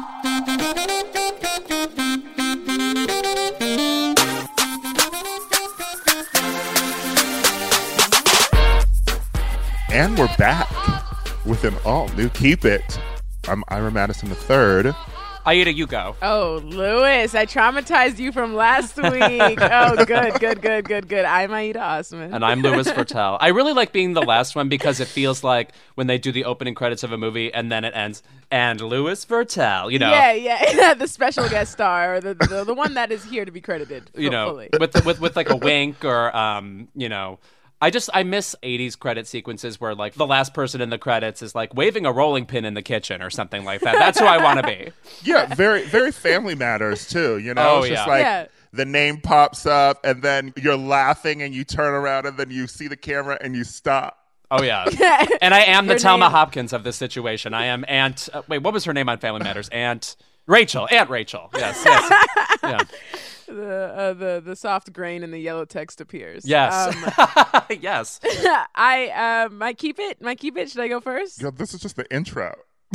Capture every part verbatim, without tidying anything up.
And we're back with an all-new Keep It. I'm Ira Madison the third. Aida, you go. Oh, Lewis, I traumatized you from last week. Oh, good, good, good, good, good. I'm Aida Osman. And I'm Louis Vertel. I really like being the last one because it feels like when they do the opening credits of a movie and then it ends, and Louis Vertel, you know. Yeah, yeah, the special guest star, or the, the the one that is here to be credited, you know, fully. with, with, with like a wink or, um, you know. I just, I miss eighties credit sequences where, like, the last person in the credits is, like, waving a rolling pin in the kitchen or something like that. That's who I want to be. Yeah, very, very Family Matters, too, you know? Oh, it's just yeah. like Yeah. the name pops up, and then you're laughing, and you turn around, and then you see the camera, and you stop. Oh, yeah. And I am the Your Thelma name- Hopkins of this situation. I am Aunt, uh, wait, what was her name on Family Matters? Aunt Rachel. Aunt Rachel. Yes, yes. Yeah. The, uh, the the soft grain and the yellow text appears. Yes. Um, Yes. I uh, my keep it, my keep it. Should I go first? Yo, this is just the intro.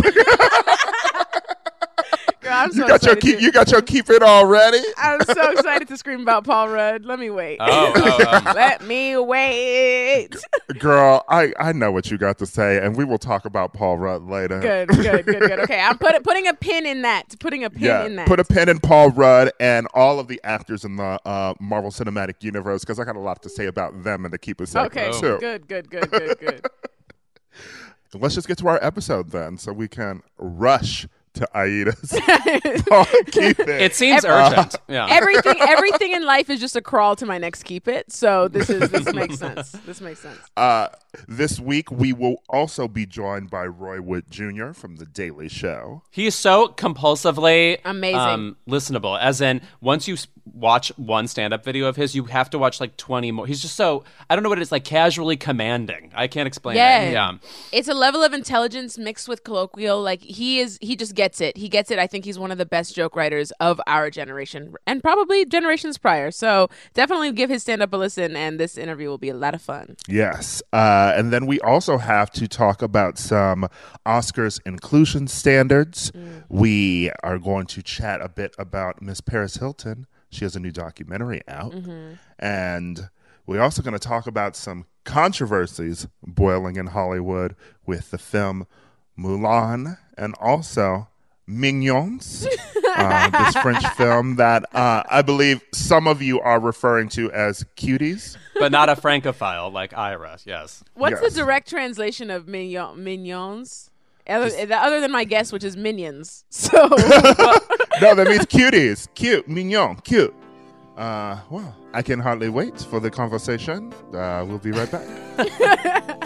Girl, I'm so You got your excited keep, to- you got your Keep It already? I'm so excited to scream about Paul Rudd. Let me wait. Oh, oh, um, Let me wait. Girl, I, I know what you got to say, and we will talk about Paul Rudd later. Good, good, good, good. Okay, I'm put, putting a pin in that. Putting a pin Yeah, in that. put a pin in Paul Rudd and all of the actors in the uh, Marvel Cinematic Universe, because I got a lot to say about them in the Keep It segment, Okay, too. good, good, good, good, good. Let's just get to our episode then, so we can rush to Aida's Paul Keep It. it seems Every- urgent. Yeah. Everything, everything in life is just a crawl to my next keep it. So this is this makes sense. This makes sense. Uh, this week, we will also be joined by Roy Wood Junior from The Daily Show. He is so compulsively Amazing. um, listenable. As in, once you s- watch one stand-up video of his, you have to watch like twenty more. He's just so, I don't know what it is, like casually commanding. I can't explain Yeah. it. Yeah. It's a level of intelligence mixed with colloquial. Like he is, he just gets it. He gets it. I think he's one of the best joke writers of our generation and probably generations prior. So definitely give his stand-up a listen, and this interview will be a lot of fun. Yes. Uh, and then we also have to talk about some Oscars inclusion standards. Mm. We are going to chat a bit about Miss Paris Hilton. She has a new documentary out. Mm-hmm. And we're also going to talk about some controversies boiling in Hollywood with the film Mulan and also Mignons, uh, this French film that uh, I believe some of you are referring to as cuties. But not a Francophile like Ira. Yes. What's Yes. the direct translation of mignon, mignons? Other, other than my guess, which is minions. So No, that means cuties. Cute, mignon, cute. Uh, well, I can hardly wait for the conversation. Uh, we'll be right back.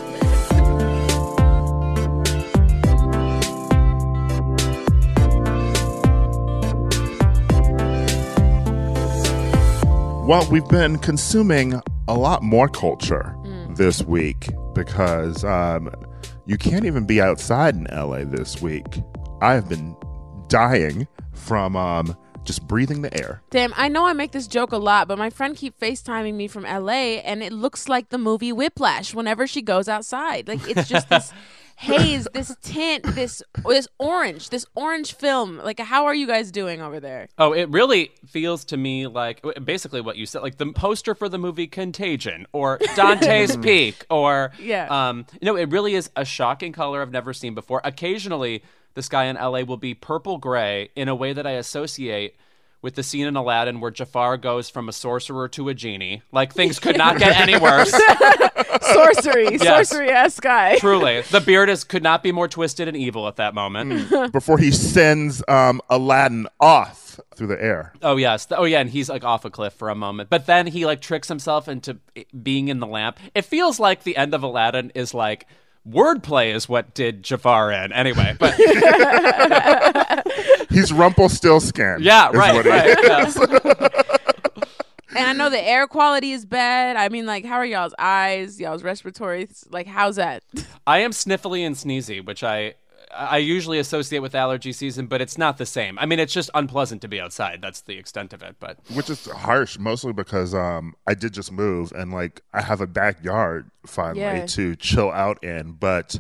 Well, we've been consuming a lot more culture this week because um, you can't even be outside in L A this week. I have been dying from um, just breathing the air. damn, I know I make this joke a lot, but my friend keep FaceTiming me from L A, and it looks like the movie Whiplash whenever she goes outside. Like it's just this haze, this tint, this this orange, this orange film. Like, how are you guys doing over there? Oh, it really feels to me like basically what you said, like the poster for the movie Contagion or Dante's Peak or, Yeah. um, you know, it really is a shocking color I've never seen before. Occasionally, the sky in L A will be purple gray in a way that I associate with the scene in Aladdin where Jafar goes from a sorcerer to a genie. Like, things could not get any worse. Sorcery, Yes. sorcery ass guy. Truly. The beard is, could not be more twisted and evil at that moment. Before he sends um, Aladdin off through the air. Oh, yes. Oh, yeah, and he's, like, off a cliff for a moment. But then he, like, tricks himself into being in the lamp. It feels like the end of Aladdin is, like, wordplay is what did Jafar in. Anyway, but... He's Rumpelstiltskin. Yeah, is right, what he right. is. Yeah. And I know the air quality is bad. I mean, like, how are y'all's eyes, y'all's respiratory? Like, how's that? I am sniffly and sneezy, which I I usually associate with allergy season, but it's not the same. I mean, it's just unpleasant to be outside. That's the extent of it. But Which is harsh, mostly because um, I did just move and like I have a backyard finally Yeah. to chill out in, but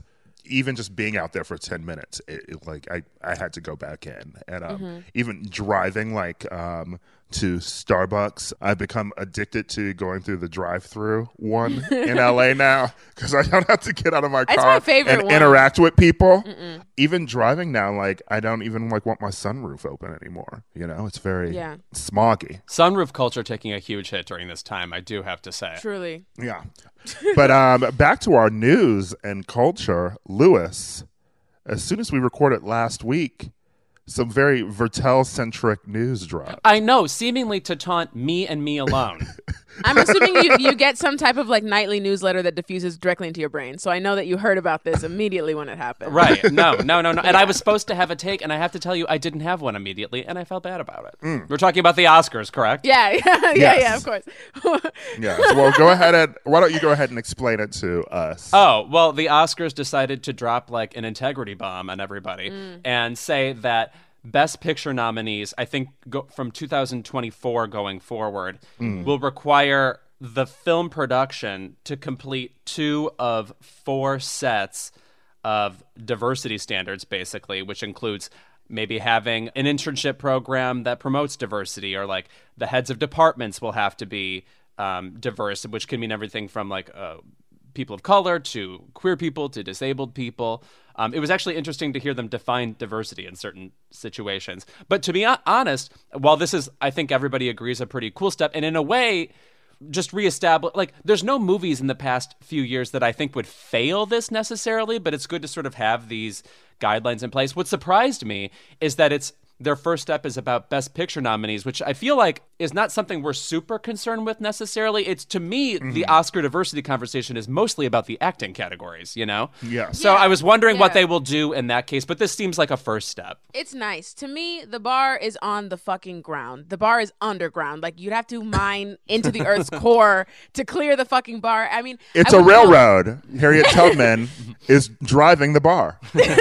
even just being out there for ten minutes, it, it, like I, I had to go back in. And um, Mm-hmm. even driving like um, to Starbucks, I've become addicted to going through the drive-through one in L A now because I don't have to get out of my It's car my favorite and one. interact with people. Mm-mm. Even driving now, like I don't even like want my sunroof open anymore. You know, it's very Yeah. smoggy. Sunroof culture taking a huge hit during this time, I do have to say. Truly. Yeah. But um, back to our news and culture, Lewis, as soon as we recorded last week, some very Vertel-centric news dropped. I know, seemingly to taunt me and me alone. I'm assuming you, you get some type of like nightly newsletter that diffuses directly into your brain. So I know that you heard about this immediately when it happened. Right. No, no, no, no. And I was supposed to have a take, and I have to tell you, I didn't have one immediately, and I felt bad about it. Mm. We're talking about the Oscars, correct? Yeah, yeah, yeah, Yes. yeah, of course. Yeah. So, well, go ahead and why don't you go ahead and explain it to us? Oh, well, the Oscars decided to drop like an integrity bomb on everybody and say that Best Picture nominees, I think go, from two thousand twenty-four going forward, will require the film production to complete two of four sets of diversity standards, basically, which includes maybe having an internship program that promotes diversity, or like the heads of departments will have to be um, diverse, which can mean everything from like uh, people of color to queer people to disabled people. Um, it was actually interesting to hear them define diversity in certain situations. But to be honest, while this is, I think everybody agrees, a pretty cool step, and in a way, just reestablish, like, there's no movies in the past few years that I think would fail this necessarily, but it's good to sort of have these guidelines in place. What surprised me is that it's their first step is about Best Picture nominees, which I feel like is not something we're super concerned with necessarily. It's, to me, mm-hmm. the Oscar diversity conversation is mostly about the acting categories, you know? Yeah. So Yeah. I was wondering Yeah. what they will do in that case, but this seems like a first step. It's nice. To me, the bar is on the fucking ground. The bar is underground. Like, you'd have to mine into the Earth's core to clear the fucking bar. I mean, It's I a wouldn't know- railroad. Harriet Tubman is driving the bar.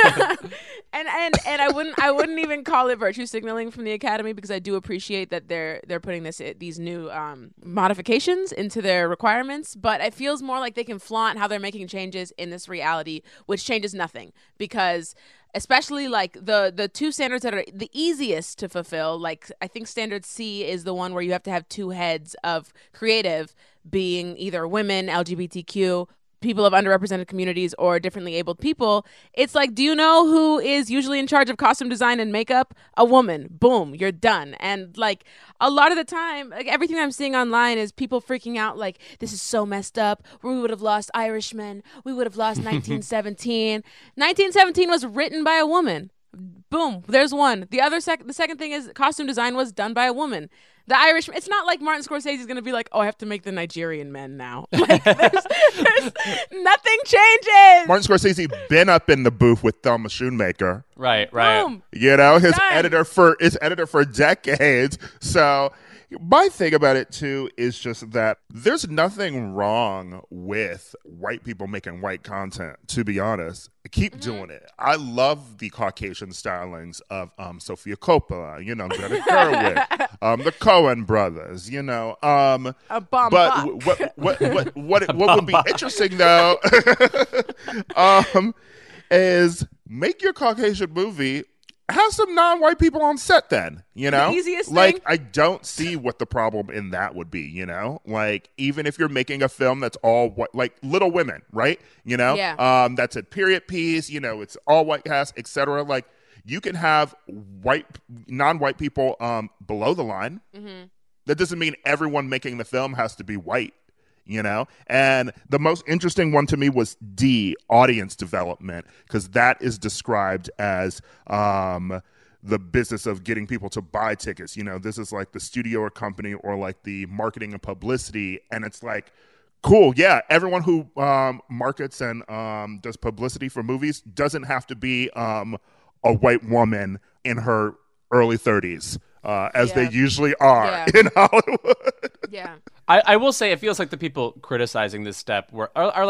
And and and I wouldn't I wouldn't even call it virtue signaling from the Academy, because I do appreciate that they're they're putting this these new um, modifications into their requirements. But it feels more like they can flaunt how they're making changes in this reality, which changes nothing, because especially like the the two standards that are the easiest to fulfill, like I think standard C is the one where you have to have two heads of creative, being either women, L G B T Q, people of underrepresented communities, or differently abled people. It's like, do you know who is usually in charge of costume design and makeup? A woman. Boom, you're done. And like a lot of the time, like everything I'm seeing online is people freaking out like, this is so messed up. We would have lost Irishmen. We would have lost nineteen seventeen. nineteen seventeen was written by a woman. Boom, there's one. The other sec- the second thing is costume design was done by a woman. The Irish, it's not like Martin Scorsese is going to be like, oh, I have to make the Nigerian men now. Like, there's, there's, nothing changes. Martin Scorsese been up in the booth with Thelma Schoonmaker. Right, right. Boom. You know, his Done. editor for his editor for decades. So my thing about it too is just that there's nothing wrong with white people making white content, to be honest. Keep Mm-hmm. doing it. I love the Caucasian stylings of um, Sofia Coppola, you know, Greta Gerwig, um, the Coen brothers, you know. Um, A bomb but bop. w- what what what what, what would be interesting though um, is make your Caucasian movie. Have some non-white people on set then, you know? The easiest like, thing? I don't see what the problem in that would be, you know? Like, even if you're making a film that's all white, like Little Women, right? You know? Yeah. Um, that's a period piece, you know, it's all white cast, et cetera. Like, you can have white, non-white people um, below the line. Mm-hmm. That doesn't mean everyone making the film has to be white. You know, and the most interesting one to me was D, audience development, because that is described as um, the business of getting people to buy tickets. You know, this is like the studio or company or like the marketing and publicity. And it's like, cool. Yeah. Everyone who um, markets and um, does publicity for movies doesn't have to be um, a white woman in her early thirties, uh, as Yeah. they usually are Yeah. in Hollywood. Yeah. I, I will say it feels like the people criticizing this step were are, are like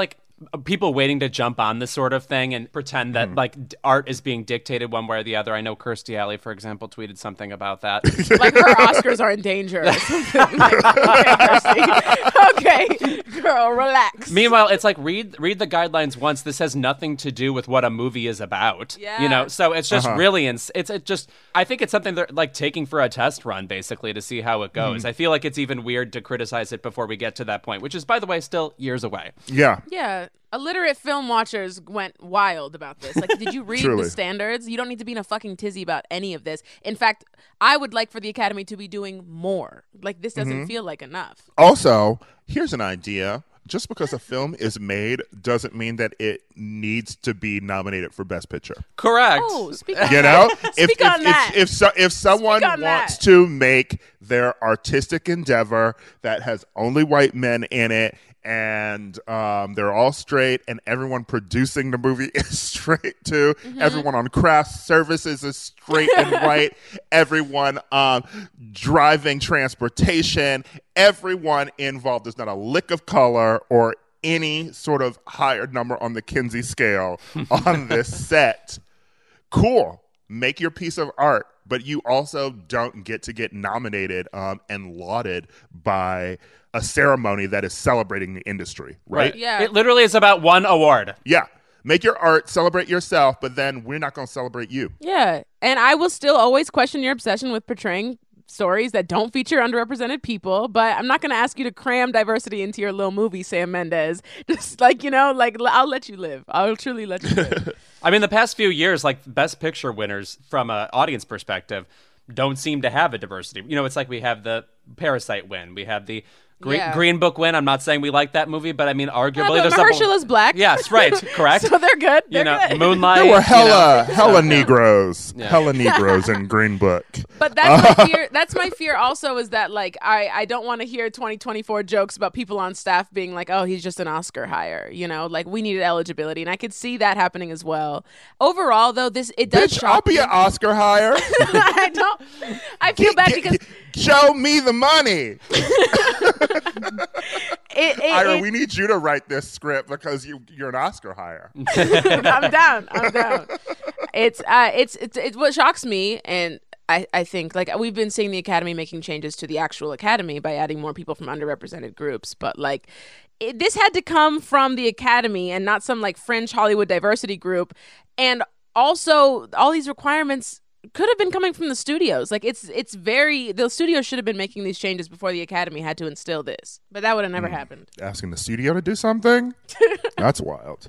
people waiting to jump on this sort of thing and pretend that like d- art is being dictated one way or the other. I know Kirstie Alley, for example, tweeted something about that. Like her Oscars are in danger. Or something. Like, okay, Kirstie. Okay, girl, relax. Meanwhile, it's like read read the guidelines once. This has nothing to do with what a movie is about. Yeah. You know, so it's just Uh-huh. really ins- it's it just I think it's something they're like taking for a test run basically to see how it goes. I feel like it's even weird to criticize it before we get to that point, which is by the way still years away. Yeah. Yeah. Illiterate film watchers went wild about this. Like, did you read Truly. the standards? You don't need to be in a fucking tizzy about any of this. In fact, I would like for the Academy to be doing more. Like, this doesn't Mm-hmm. feel like enough. Also, here's an idea. Just because a film is made doesn't mean that it needs to be nominated for Best Picture. Correct. Oh, speak on You that. know, if Speak if, on that. if if, so, if someone Speak on wants that. to make their artistic endeavor that has only white men in it, and um, they're all straight, and everyone producing the movie is straight too. Mm-hmm. Everyone on craft services is straight and white. Everyone um, driving transportation, everyone involved. There's not a lick of color or any sort of higher number on the Kinsey scale on this set. Cool. Make your piece of art, but you also don't get to get nominated um, and lauded by a ceremony that is celebrating the industry, right? Yeah. It literally is about one award. Yeah. Make your art, celebrate yourself, but then we're not going to celebrate you. Yeah. And I will still always question your obsession with portraying stories that don't feature underrepresented people, but I'm not going to ask you to cram diversity into your little movie, Sam Mendes. Just like, you know, like l- I'll let you live. I'll truly let you live. I mean, the past few years, like Best Picture winners from an audience perspective don't seem to have a diversity. You know, it's like we have the Parasite win. We have the Green, Yeah. Green Book win. I'm not saying we like that movie, but I mean, Yeah, arguably but there's Mahershala is black. Yes, right, correct. So they're good. They're you know, good. Moonlight. There were you know. hella, hella Negroes, hella Negroes in Green Book. But that's my fear. That's my fear also is that like I, I don't want to hear twenty twenty-four jokes about people on staff being like, oh, he's just an Oscar hire. You know, like we needed eligibility, and I could see that happening as well. Overall, though, this it does Bitch, shock I'll be me. an Oscar hire. I don't. I feel Get- bad get- because get- show me the money. it, it, Ira, it- we need you to write this script because you you're an Oscar hire. I'm down. I'm down. It's uh, it's it's it's what shocks me, and I I think like we've been seeing the Academy making changes to the actual Academy by adding more people from underrepresented groups, but like. It, this had to come from the Academy and not some like fringe Hollywood diversity group, and also all these requirements could have been coming from the studios. Like it's it's very the studios should have been making these changes before the Academy had to instill this, but that would have never happened. Asking the studio to do something? That's wild.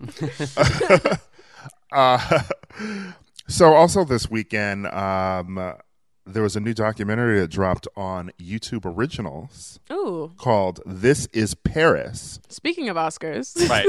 uh, so also this weekend, um, there was a new documentary that dropped on YouTube Originals Ooh, called This Is Paris. speaking of Oscars, Right.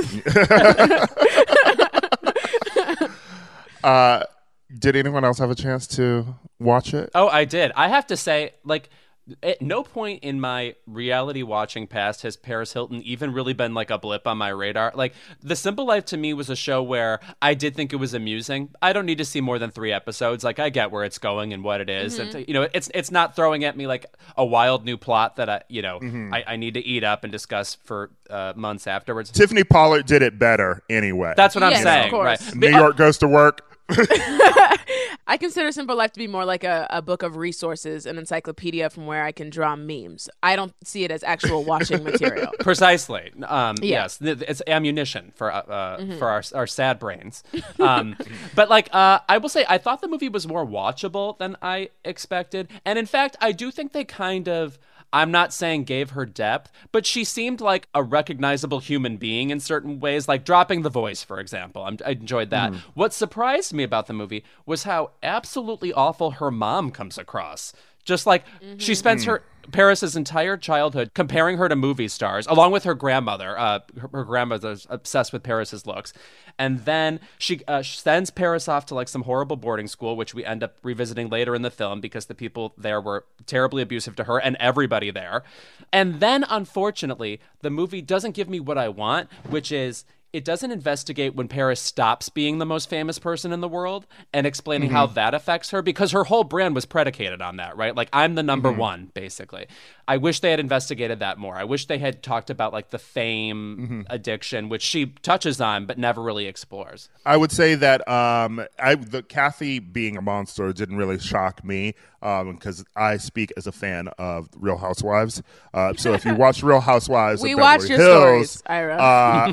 Uh, did anyone else have a chance to watch it? Oh, I did. I have to say, like, at no point in my reality watching past has Paris Hilton even really been like a blip on my radar. Like, The Simple Life to me was a show where I did think it was amusing. I don't need to see more than three episodes. Like, I get where it's going and what it is. Mm-hmm. And, you know, it's it's not throwing at me like a wild new plot that I, you know, Mm-hmm. I, I need to eat up and discuss for uh, months afterwards. Tiffany Pollard did it better anyway. That's what I'm Yes, of saying, course. right? New But, uh, York Goes to Work. I consider Simple Life to be more like a, a book of resources, an encyclopedia from where I can draw memes. I don't see it as actual watching material. Precisely. Um, Yeah. Yes, Th- it's ammunition for uh, uh, for our our sad brains. Um, but like, uh, I will say, I thought the movie was more watchable than I expected, and in fact, I do think they kind of. I'm not saying gave her depth, but she seemed like a recognizable human being in certain ways, like dropping the voice, for example. I'm, I enjoyed that. What surprised me about the movie was how absolutely awful her mom comes across. Just like she spends her Paris's entire childhood comparing her to movie stars, along with her grandmother. Uh, her, her grandmother's obsessed with Paris's looks, and then she uh, sends Paris off to like some horrible boarding school, which we end up revisiting later in the film because the people there were terribly abusive to her and everybody there. And then, unfortunately, the movie doesn't give me what I want, which is. It doesn't investigate when Paris stops being the most famous person in the world and explaining how that affects her, because her whole brand was predicated on that, right? Like, I'm the number one, basically. I wish they had investigated that more. I wish they had talked about like the fame Mm-hmm. addiction, which she touches on but never really explores. I would say that um, I, the Kathy being a monster didn't really shock me because um, I speak as a fan of Real Housewives. Uh, so if you watch Real Housewives We of watch Beverly your Hills, stories, Ira. uh,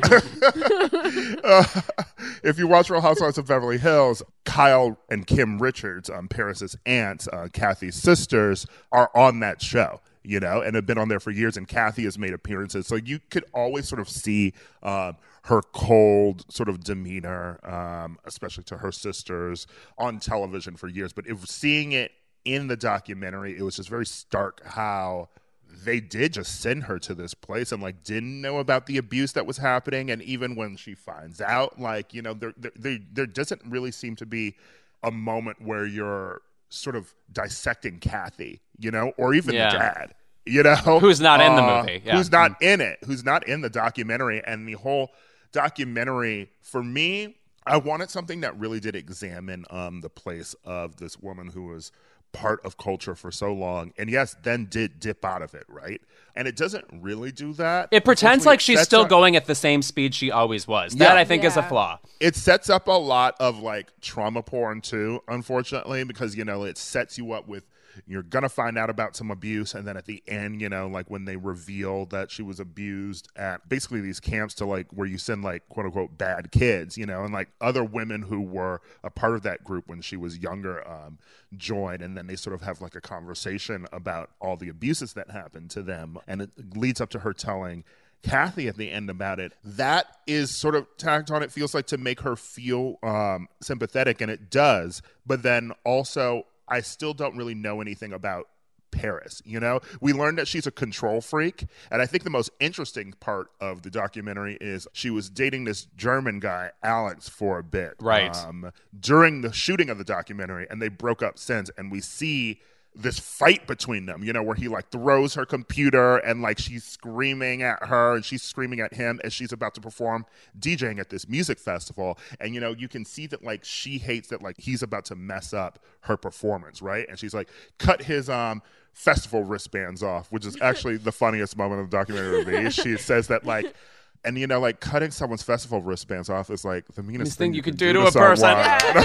uh, if you watch Real Housewives of Beverly Hills, Kyle and Kim Richards, um, Paris's aunts, uh, Kathy's sisters, are on that show. You know, and have been on there for years, and Kathy has made appearances. So you could always sort of see uh, her cold sort of demeanor, um, especially to her sisters, on television for years. But if seeing it in the documentary, it was just very stark how they did just send her to this place and like didn't know about the abuse that was happening. And even when she finds out, like, you know, there there, there, there doesn't really seem to be a moment where you're sort of dissecting Kathy, you know, or even Yeah. the dad, you know, Who's not in the Uh, movie, yeah. who's not in it, who's not in the documentary. And the whole documentary, for me, I wanted something that really did examine um, the place of this woman who was part of culture for so long, and yes, then did dip out of it, right? And it doesn't really do that. It pretends Unfortunately, like she's it sets still up- going at the same speed she always was. That, Yeah. I think, is a Yeah. flaw. It sets up a lot of like trauma porn too, unfortunately, because, you know, it sets you up with, you're going to find out about some abuse. And then at the end, you know, like when they reveal that she was abused at basically these camps to like where you send like quote unquote bad kids, you know, and like other women who were a part of that group when she was younger um, join. And then they sort of have like a conversation about all the abuses that happened to them. And it leads up to her telling Kathy at the end about it. That is sort of tacked on, it feels like, to make her feel um, sympathetic, and it does. But then also, I still don't really know anything about Paris. You know, we learned that she's a control freak, and I think the most interesting part of the documentary is she was dating this German guy, Alex, for a bit, Right. um, during the shooting of the documentary, and they broke up since. And we see this fight between them, you know, where he like throws her computer and like she's screaming at her and she's screaming at him as she's about to perform DJing at this music festival. And, you know, you can see that like she hates that like he's about to mess up her performance, right? And she's like, cut his um festival wristbands off, which is actually the funniest moment of the documentary to me. She says that like, and, you know, like cutting someone's festival wristbands off is like the meanest This thing thing you could do to a someone.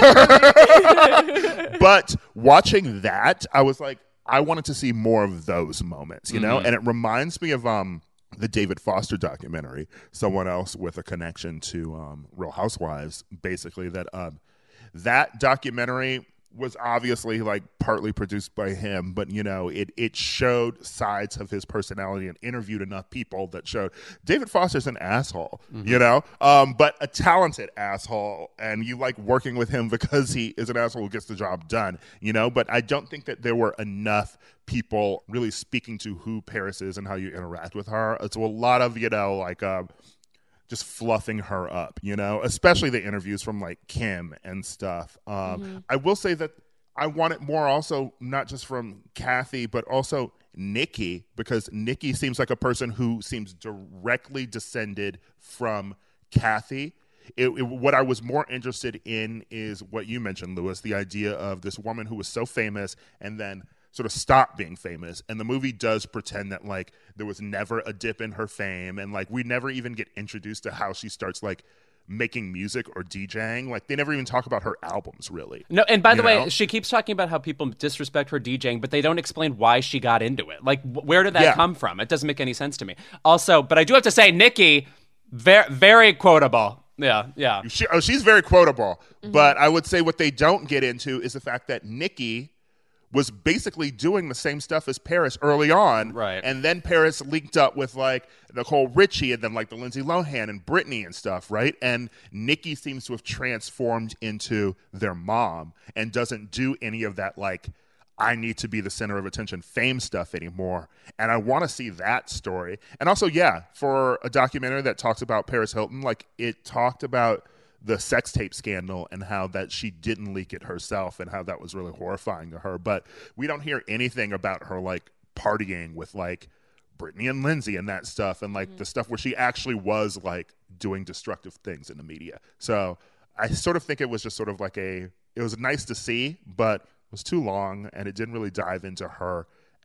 person. But watching that, I was like, I wanted to see more of those moments, you know? Mm-hmm. And it reminds me of um the David Foster documentary, someone else with a connection to um, Real Housewives, basically, that um, that documentary was obviously like partly produced by him, but, you know, it it showed sides of his personality and interviewed enough people that showed David Foster's an asshole, Mm-hmm. you know, um, but a talented asshole, and you like working with him because he is an asshole who gets the job done, you know. But I don't think that there were enough people really speaking to who Paris is and how you interact with her. So a lot of, you know, like uh, just fluffing her up, you know, especially the interviews from like Kim and stuff. Um, Mm-hmm. I will say that I want it more also, not just from Kathy, but also Nikki, because Nikki seems like a person who seems directly descended from Kathy. It, it, what I was more interested in is what you mentioned, Lewis, the idea of this woman who was so famous and then sort of stopped being famous. And the movie does pretend that like there was never a dip in her fame, and like we never even get introduced to how she starts like making music or DJing. Like they never even talk about her albums, really. No, and by the You way, know? she keeps talking about how people disrespect her DJing, but they don't explain why she got into it. Like, wh- where did that Yeah. come from? It doesn't make any sense to me. Also, but I do have to say, Nikki, very, very quotable. Yeah, yeah. She, oh, she's very quotable. But I would say what they don't get into is the fact that Nikki was basically doing the same stuff as Paris early on. Right. And then Paris linked up with like Nicole Richie and then like the Lindsay Lohan and Britney and stuff, right? And Nikki seems to have transformed into their mom and doesn't do any of that like, I need to be the center of attention fame stuff anymore. And I want to see that story. And also, yeah, for a documentary that talks about Paris Hilton, like it talked about the sex tape scandal and how that she didn't leak it herself and how that was really horrifying to her. But we don't hear anything about her like partying with like Britney and Lindsay and that stuff, and like mm-hmm. the stuff where she actually was like doing destructive things in the media. So I sort of think it was just sort of like a, it was nice to see, but it was too long and it didn't really dive into her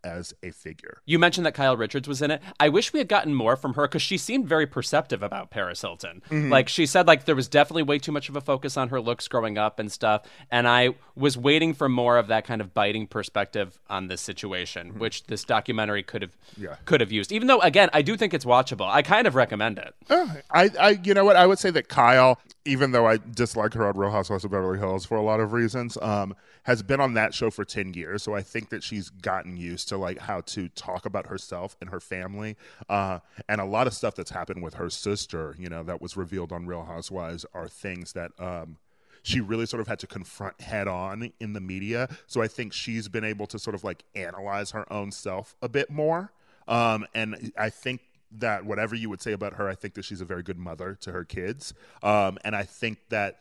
as a figure. You mentioned that Kyle Richards was in it. I wish we had gotten more from her because she seemed very perceptive about Paris Hilton. Mm-hmm. Like she said, like there was definitely way too much of a focus on her looks growing up and stuff. And I was waiting for more of that kind of biting perspective on this situation, mm-hmm. which this documentary could have yeah. could have used. Even though, again, I do think it's watchable. I kind of recommend it. Uh, I, I, you know what? I would say that Kyle, even though I dislike her on Real Housewives of Beverly Hills for a lot of reasons, um, has been on that show for ten years. So I think that she's gotten used to like how to talk about herself and her family. Uh, and a lot of stuff that's happened with her sister, you know, that was revealed on Real Housewives are things that um, she really sort of had to confront head on in the media. So I think she's been able to sort of like analyze her own self a bit more. Um, and I think that whatever you would say about her, I think that she's a very good mother to her kids. Um, and I think that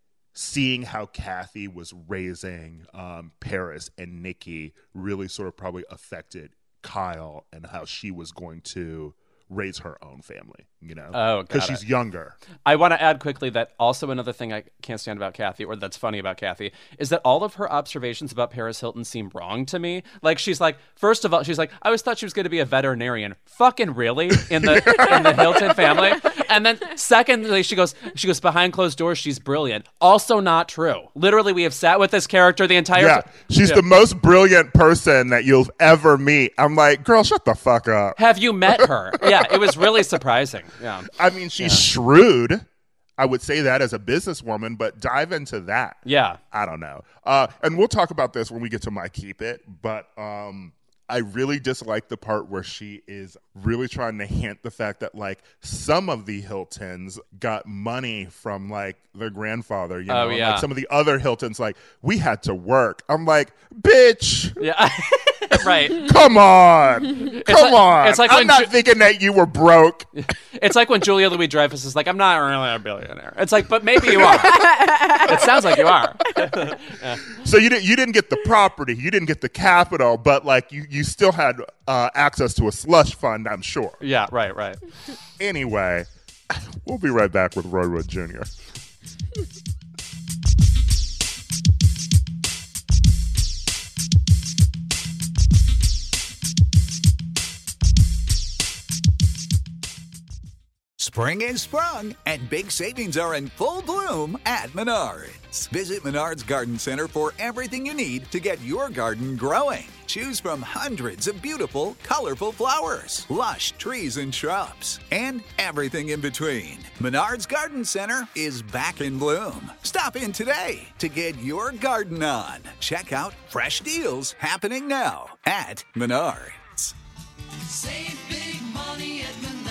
seeing how Kathy was raising um, Paris and Nikki really sort of probably affected Kyle and how she was going to raise her own family, you know? Oh, because she's younger. I want to add quickly that also another thing I can't stand about Kathy, or that's funny about Kathy, is that all of her observations about Paris Hilton seem wrong to me. Like, she's like, first of all, she's like, I always thought she was going to be a veterinarian. Fucking really? In the in the Hilton family? And then secondly, she goes, she goes, behind closed doors, she's brilliant. Also not true. Literally, we have sat with this character the entire yeah, time. She's yeah. the most brilliant person that you'll ever meet. I'm like, girl, shut the fuck up. Have you met her? Yeah. It was really surprising. Yeah. I mean, she's yeah. shrewd. I would say that as a businesswoman, but dive into that. Yeah. I don't know. Uh, and we'll talk about this when we get to my keep it, but um, I really dislike the part where she is really trying to hint the fact that like some of the Hiltons got money from like their grandfather, you know, oh, yeah. and, like some of the other Hiltons, like we had to work. I'm like, bitch. Yeah. Right. Come on. Come it's like, on. It's like I'm when not Ju- thinking that you were broke. It's like when Julia Louis-Dreyfus is like, I'm not really a billionaire. It's like, but maybe you are. It sounds like you are. Yeah. So you didn't you didn't get the property, you didn't get the capital, but like you, you still had uh, access to a slush fund, I'm sure. Yeah, right, right. Anyway, we'll be right back with Roy Wood Junior Spring is sprung, and big savings are in full bloom at Menards. Visit Menards Garden Center for everything you need to get your garden growing. Choose from hundreds of beautiful, colorful flowers, lush trees and shrubs, and everything in between. Menards Garden Center is back in bloom. Stop in today to get your garden on. Check out fresh deals happening now at Menards. Save big money at Menards.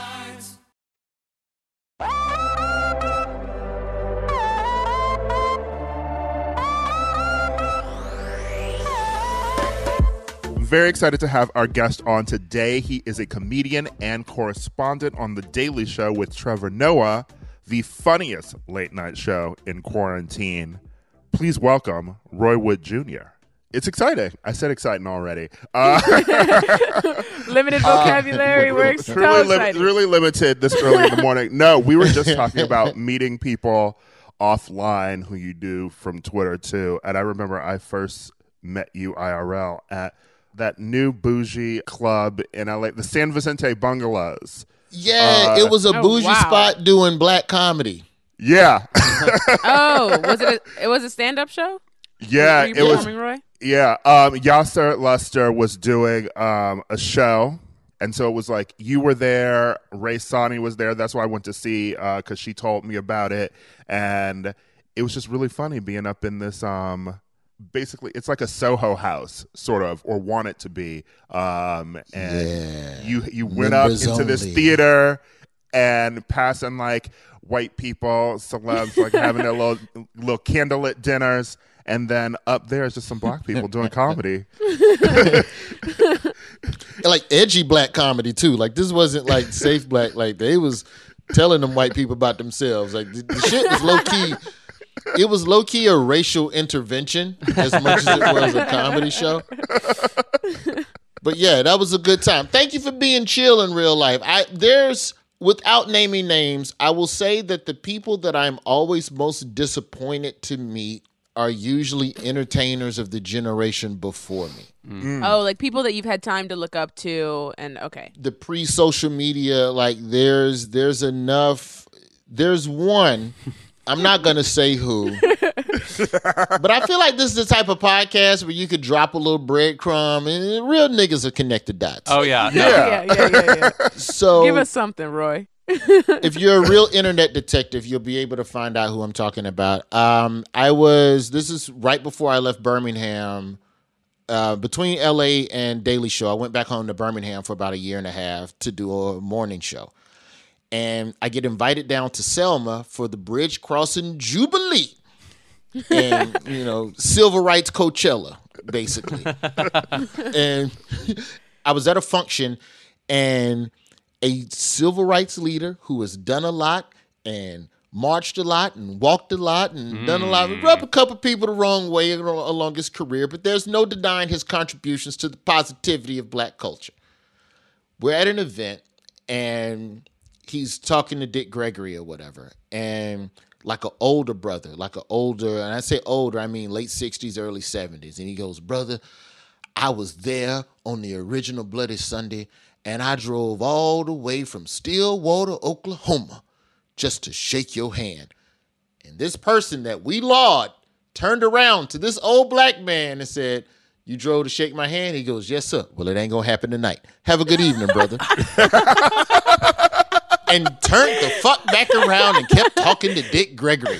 Very excited to have our guest on today. He is a comedian and correspondent on The Daily Show with Trevor Noah, the funniest late night show in quarantine. Please welcome Roy Wood Junior It's exciting. I said exciting already. Uh, limited vocabulary uh, works. So really, li- really limited this early in the morning. No, we were just talking about meeting people offline who you do from Twitter too. And I remember I first met you I R L at that new bougie club in L A, the San Vicente Bungalows. Yeah, uh, it was a oh, bougie wow. spot doing black comedy. Yeah. Oh, was it? A, it was a stand-up show? Yeah, Were you it was. performing, Roy? Yeah, um, Yasser Lester was doing um, a show, and so it was like you were there, Ray Sani was there. That's why I went to see because uh, she told me about it, and it was just really funny being up in this. Um, basically, it's like a Soho house, sort of, or want it to be. Um, and yeah. you you went Members up into this only. theater and passing like white people, celebs, like having their little little candlelit dinners. And then up there is just some black people doing comedy. Like edgy black comedy too. Like this wasn't like safe black. Like they was telling them white people about themselves. Like the, the shit was low key. It was low key a racial intervention as much as it was a comedy show. But yeah, that was a good time. Thank you for being chill in real life. I there's without naming names, I will say that the people that I'm always most disappointed to meet are usually entertainers of the generation before me. Mm. Oh, like people that you've had time to look up to, and okay. The pre-social media, like there's there's enough. There's one. I'm not gonna say who, but I feel like this is the type of podcast where you could drop a little breadcrumb, and real niggas will connect the dots. Oh yeah, no. Yeah, yeah, yeah, yeah. So Give us something, Roy. if you're a real internet detective, you'll be able to find out who I'm talking about. Um, I was. This is right before I left Birmingham. Uh, between L A and Daily Show, I went back home to Birmingham for about a year and a half to do a morning show. And I get invited down to Selma for the Bridge Crossing Jubilee. And, you know, civil rights Coachella, basically. And I was at a function, and a civil rights leader who has done a lot and marched a lot and walked a lot and mm. done a lot, rubbed a couple people the wrong way along his career, but there's no denying his contributions to the positivity of black culture. We're at an event, and he's talking to Dick Gregory or whatever, and like an older brother, like an older, and I say older, I mean late sixties, early seventies, and he goes, brother, I was there on the original Bloody Sunday, and I drove all the way from Stillwater, Oklahoma, just to shake your hand. And this person that we laud turned around to this old black man and said, you drove to shake my hand? He goes, yes, sir. Well, it ain't going to happen tonight. Have a good evening, brother. And turned the fuck back around and kept talking to Dick Gregory.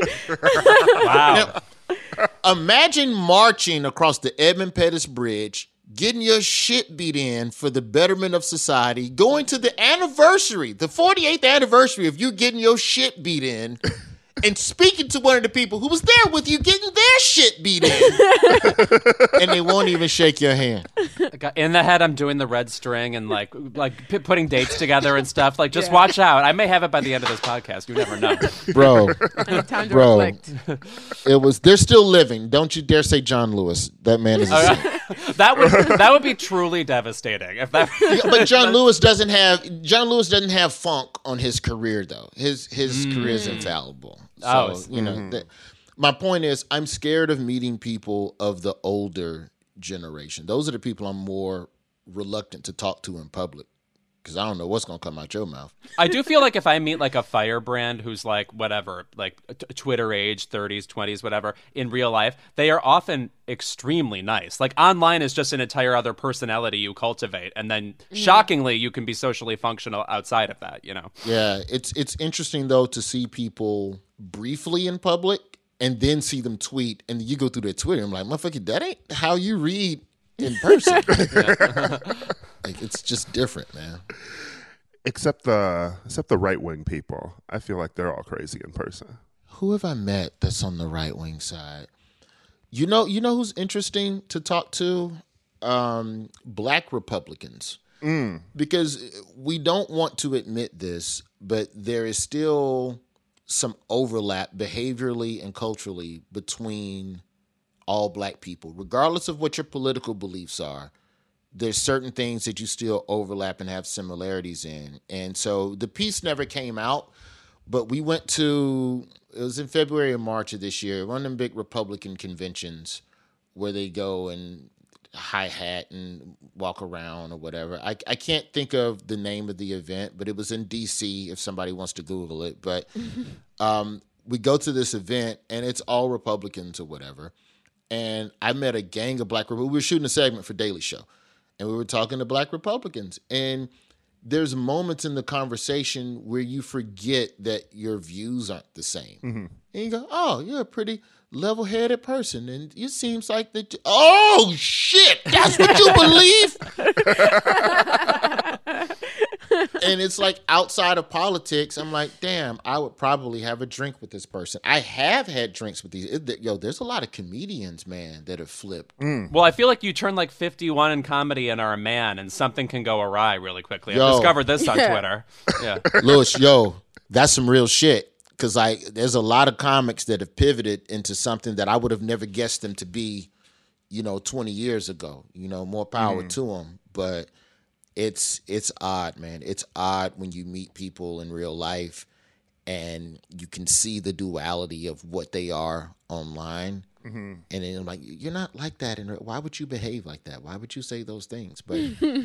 Wow. Now, imagine marching across the Edmund Pettus Bridge, getting your shit beat in for the betterment of society, going to the anniversary, the forty-eighth anniversary of you getting your shit beat in, and speaking to one of the people who was there with you getting their shit beat in. And they won't even shake your hand. In the head, I'm doing the red string and like like p- putting dates together and stuff. Like, just yeah. watch out. I may have it by the end of this podcast. You never know. Bro. Time to bro, reflect. It was, they're still living. Don't you dare say John Lewis. That man is a that would that would be truly devastating if that. Yeah, but John Lewis doesn't have John Lewis doesn't have funk on his career though. His his mm. career is infallible. So oh, you know, mm-hmm. that, my point is, I'm scared of meeting people of the older generation. Those are the people I'm more reluctant to talk to in public because I don't know what's gonna come out your mouth. I do feel like if I meet like a firebrand who's like whatever, like t- Twitter age, thirties, twenties, whatever, in real life, they are often extremely nice. Like online is just an entire other personality you cultivate, and then shockingly, you can be socially functional outside of that. You know? Yeah, it's it's interesting though to see people briefly in public and then see them tweet, and you go through their Twitter. I'm like, motherfucker, that ain't how you read in person. Like, it's just different, man. Except the except the right wing people. I feel like they're all crazy in person. Who have I met that's on the right wing side? You know, you know who's interesting to talk to? Um, black Republicans. Mm. Because we don't want to admit this, but there is still some overlap behaviorally and culturally between all black people, regardless of what your political beliefs are. There's certain things that you still overlap and have similarities in. And so the piece never came out, but we went to, it was in February or March of this year, one of them big Republican conventions where they go and hi-hat and walk around or whatever. I, I can't think of the name of the event, but it was in D C if somebody wants to Google it. But um, we go to this event, and it's all Republicans or whatever. And I met a gang of black Republicans. We were shooting a segment for Daily Show, and we were talking to black Republicans. And there's moments in the conversation where you forget that your views aren't the same. Mm-hmm. And you go, oh, you're a pretty level-headed person, and it seems like that. Oh shit, that's what you believe. And it's like outside of politics, I'm like, damn, I would probably have a drink with this person. I have had drinks with these. It, yo, there's a lot of comedians, man, that have flipped. Mm. Well, I feel like you turn like fifty-one in comedy and are a man, and something can go awry really quickly. Yo. I discovered this on Twitter. Yeah, Lewis, yo, that's some real shit. Because like, there's a lot of comics that have pivoted into something that I would have never guessed them to be, you know, twenty years ago. You know, more power mm. to them. But it's it's odd, man. It's odd when you meet people in real life and you can see the duality of what they are online. Mm-hmm. And then I'm like, you're not like that. And why would you behave like that? Why would you say those things? But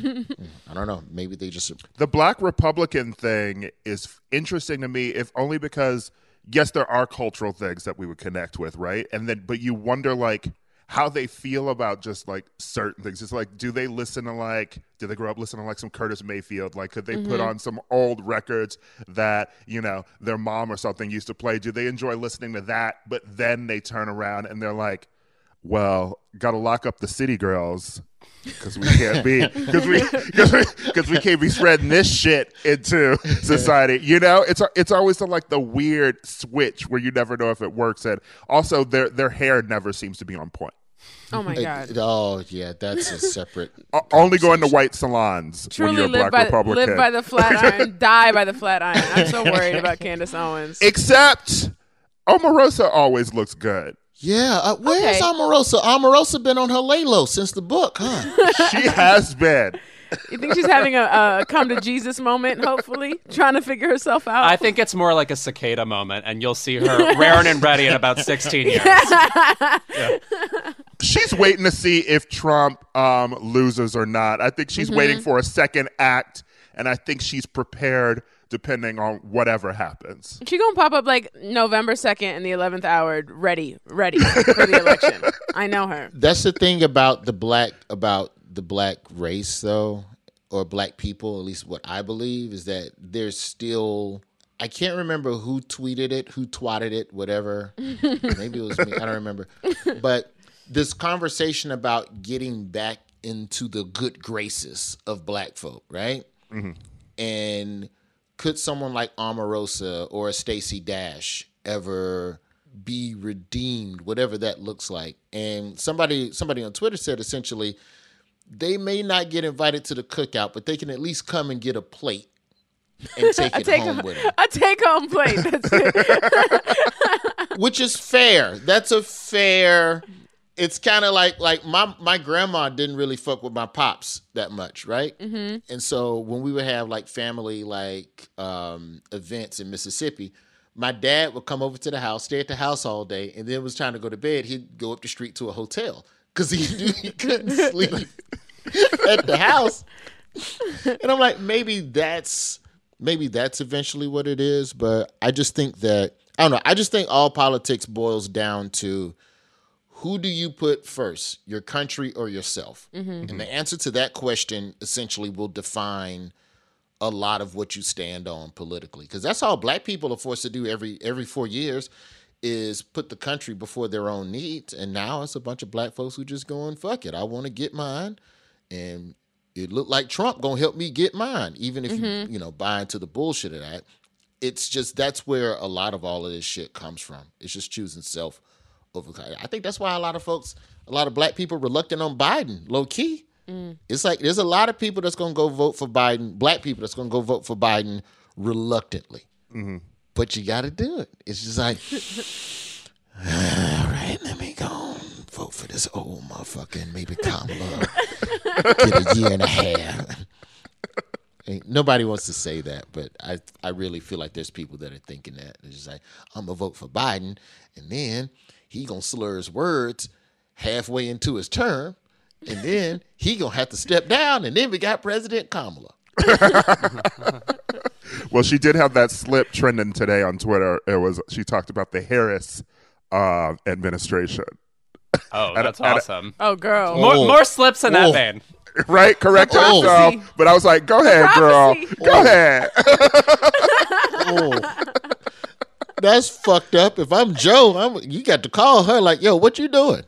I don't know. Maybe they just. The Black Republican thing is interesting to me, if only because, yes, there are cultural things that we would connect with, right? And then, but you wonder, like, how they feel about just like certain things. It's like, do they listen to like, do they grow up listening to like some Curtis Mayfield? Like, could they mm-hmm. put on some old records that, you know, their mom or something used to play? Do they enjoy listening to that? But then they turn around and they're like, well, got to lock up the city girls because we can't be, because we, cause we, cause we can't be spreading this shit into society. You know, it's it's always the, like the weird switch where you never know if it works. And also their their hair never seems to be on point. Oh my God! It, oh yeah, that's a separate. Only going to white salons Truly when you're a live Black by, Republican. live by the flat iron, die by the flat iron. I'm so worried about Candace Owens. Except Omarosa always looks good. Yeah, uh, where's Okay. Omarosa? Omarosa been on her lay low since the book, huh? She has been. You think she's having a, a come to Jesus moment, hopefully, trying to figure herself out? I think it's more like a cicada moment, and you'll see her raring and ready in about sixteen years. Yeah. She's waiting to see if Trump um, loses or not. I think she's Mm-hmm. waiting for a second act, and I think she's prepared depending on whatever happens. She gonna pop up like November second in the eleventh hour, ready, ready for the election. I know her. That's the thing about the black about the black race, though, or black people. At least what I believe is that there's still. I can't remember who tweeted it, who twatted it, whatever. Maybe it was me. I don't remember. But this conversation about getting back into the good graces of black folk, right? Mm-hmm. And could someone like Omarosa or a Stacey Dash ever be redeemed, whatever that looks like? And somebody somebody on Twitter said essentially they may not get invited to the cookout, but they can at least come and get a plate and take it take home a, with them. A take home plate. That's it. Which is fair. That's a fair. It's kind of like like my my grandma didn't really fuck with my pops that much, right? Mm-hmm. And so when we would have like family like um, events in Mississippi, my dad would come over to the house, stay at the house all day, and then was trying to go to bed. He'd go up the street to a hotel because he knew he couldn't sleep at the house. And I'm like, maybe that's maybe that's eventually what it is. But I just think that I don't know. I just think all politics boils down to, who do you put first, your country or yourself? Mm-hmm. And the answer to that question essentially will define a lot of what you stand on politically. Because that's all black people are forced to do every every four years is put the country before their own needs. And now it's a bunch of black folks who just going, fuck it, I want to get mine. And it looked like Trump going to help me get mine, even if mm-hmm. you, you know, buy into the bullshit of that. It's just, that's where a lot of all of this shit comes from. It's just choosing self. I think that's why a lot of folks, a lot of black people reluctant on Biden, low key. Mm. It's like there's a lot of people that's going to go vote for Biden, black people that's going to go vote for Biden reluctantly. Mm-hmm. But you got to do it. It's just like, all right, let me go vote for this old motherfucker and maybe Kamala get a year and a half. Ain't, nobody wants to say that, but I, I really feel like there's people that are thinking that. It's just like, I'm going to vote for Biden, and then he gonna slur his words halfway into his term, and then he gonna have to step down, and then we got President Kamala. Well, she did have that slip trending today on Twitter. It was she talked about the Harris uh, administration. Oh, at, that's at, awesome. Oh, girl. More, Oh. more slips in Oh. that vein. Right? Correct Oh. yourself. But I was like, go ahead, girl. Prophecy. Go Oh. ahead. Oh. That's fucked up. If I'm Joe, I'm, you got to call her like, yo, what you doing?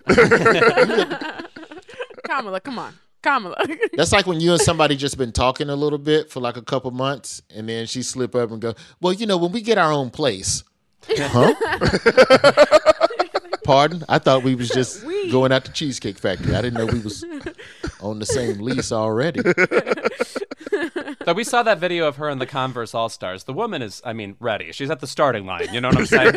Kamala, come on. Kamala. That's like when you and somebody just been talking a little bit for like a couple months, and then she slip up and go, well, you know, when we get our own place. Huh? Pardon? I thought we was just We. going out to Cheesecake Factory. I didn't know we was on the same lease already. So we saw that video of her in the Converse All-Stars. The woman is, I mean, ready. She's at the starting line. You know what I'm saying?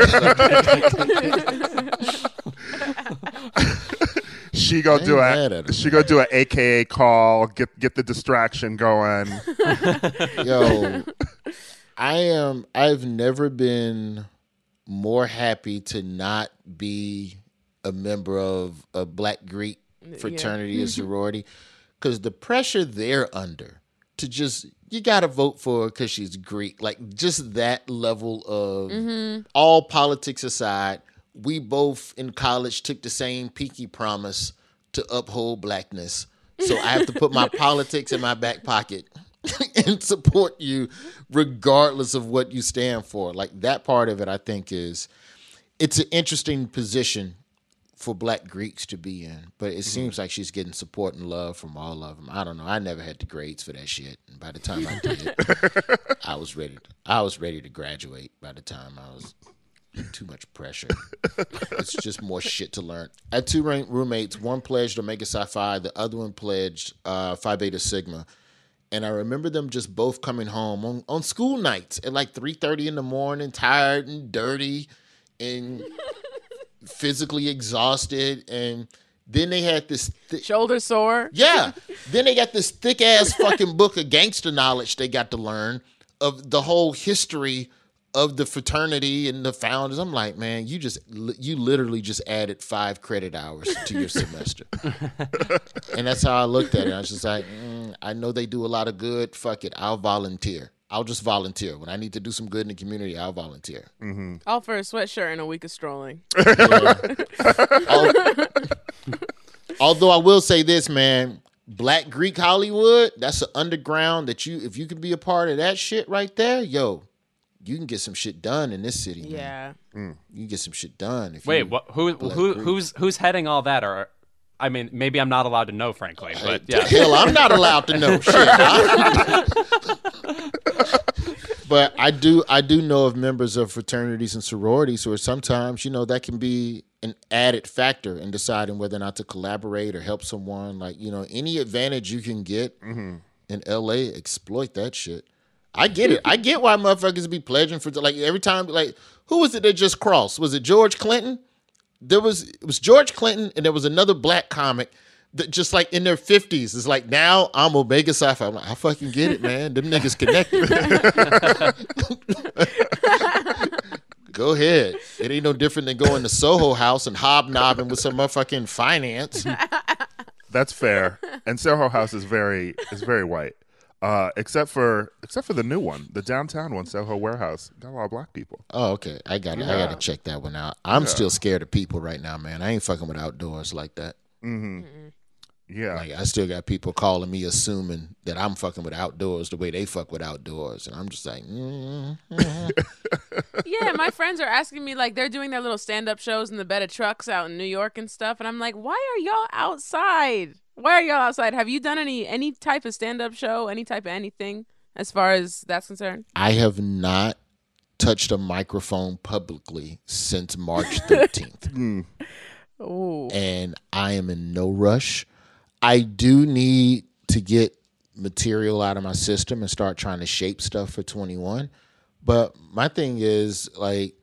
She go I do ain't mad at a her, she go do an A K A call, get get the distraction going. Yo, I am. I've never been more happy to not be a member of a Black Greek fraternity or sorority, because the pressure they're under to just, you got to vote for her because she's Greek. Like, just that level of, mm-hmm. all politics aside, we both in college took the same pinky promise to uphold blackness. So I have to put my politics in my back pocket and support you regardless of what you stand for. Like, that part of it, I think, is, it's an interesting position for Black Greeks to be in, but it mm-hmm. seems like she's getting support and love from all of them. I don't know. I never had the grades for that shit, and by the time I did, I was ready. To, I was ready to graduate. By the time I was too much pressure. It's just more shit to learn. I had two roommates. One pledged Omega Psi Phi. The other one pledged uh, Phi Beta Sigma. And I remember them just both coming home on, on school nights at like three thirty in the morning, tired and dirty and physically exhausted. And then they had this... Th- Shoulder sore. Yeah. Then they got this thick-ass fucking book of gangster knowledge they got to learn of the whole history of the fraternity and the founders. I'm like, man, you just, you literally just added five credit hours to your semester. And that's how I looked at it. I was just like, mm, I know they do a lot of good. Fuck it. I'll volunteer. I'll just volunteer. When I need to do some good in the community, I'll volunteer. Mm-hmm. All for a sweatshirt and a week of strolling. Yeah. Although I will say this, man, Black Greek Hollywood, that's an underground that you, if you can be a part of that shit right there, yo, you can get some shit done in this city, man. Yeah. Mm. You can get some shit done. If Wait, you what? Who? Who? Greek. Who's? Who's heading all that? Or, I mean, maybe I'm not allowed to know, frankly. But yeah. Hell, I'm not allowed to know shit. I- but I do. I do know of members of fraternities and sororities where sometimes, you know, that can be an added factor in deciding whether or not to collaborate or help someone. Like, you know, any advantage you can get mm-hmm. in L A, exploit that shit. I get it. I get why motherfuckers be pledging for, like, every time, like, who was it that just crossed? Was it George Clinton? There was, it was George Clinton, and there was another black comic that just, like, in their fifties is like, now I'm Omega Psi Phi. I'm like, I fucking get it, man. Them niggas connected. Go ahead. It ain't no different than going to Soho House and hobnobbing with some motherfucking finance. That's fair. And Soho House is very is very white. Uh, except for except for the new one, the downtown one, Soho Warehouse, got a lot of black people. Oh, okay. I got it. Yeah. I got to check that one out. I'm yeah. still scared of people right now, man. I ain't fucking with outdoors like that. Mm-hmm. Yeah, like, I still got people calling me assuming that I'm fucking with outdoors the way they fuck with outdoors, and I'm just like, mm-hmm. Yeah. My friends are asking me, like, they're doing their little stand-up shows in the bed of trucks out in New York and stuff, and I'm like, why are y'all outside? Why are y'all outside? Have you done any any type of stand-up show, any type of anything as far as that's concerned? I have not touched a microphone publicly since March thirteenth. mm. Ooh. And I am in no rush. I do need to get material out of my system and start trying to shape stuff for twenty-one. But my thing is, like,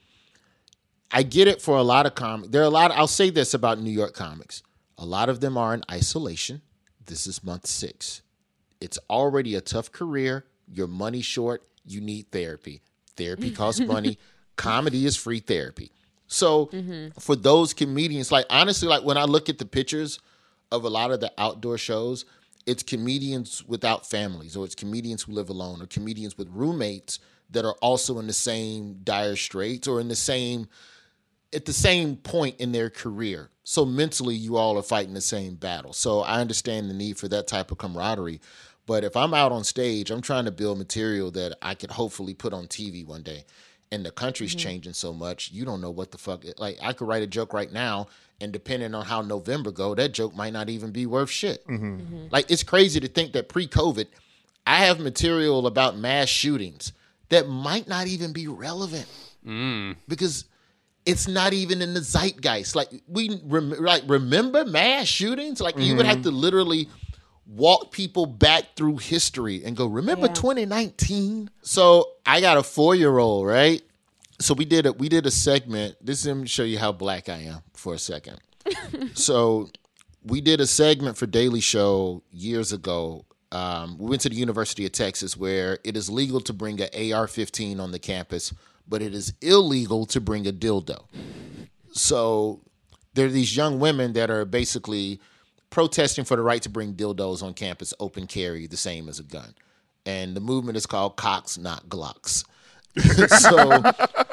I get it for a lot of comics. There are a lot, I'll say this about New York comics. A lot of them are in isolation. This is month six. It's already a tough career. Your money's short. You need therapy. Therapy costs money. Comedy is free therapy. So mm-hmm. for those comedians, like, honestly, like, when I look at the pictures of a lot of the outdoor shows, it's comedians without families, or it's comedians who live alone, or comedians with roommates that are also in the same dire straits or in the same, at the same point in their career. So mentally, you all are fighting the same battle. So I understand the need for that type of camaraderie. But if I'm out on stage, I'm trying to build material that I could hopefully put on T V one day. And the country's mm-hmm. changing so much, you don't know what the fuck. Like, I could write a joke right now, and depending on how November go, that joke might not even be worth shit. Mm-hmm. Mm-hmm. Like, it's crazy to think that pre-COVID, I have material about mass shootings that might not even be relevant mm. because it's not even in the zeitgeist. Like, we rem- like remember mass shootings? Like, mm-hmm. you would have to literally walk people back through history and go, remember yeah. twenty nineteen? So I got a four-year-old, right? So we did a we did a segment. This is going to show you how black I am for a second. So we did a segment for Daily Show years ago Um, we went to the University of Texas, where it is legal to bring an A R fifteen on the campus, but it is illegal to bring a dildo. So there are these young women that are basically protesting for the right to bring dildos on campus, open carry, the same as a gun. And the movement is called Cocks Not Glocks. so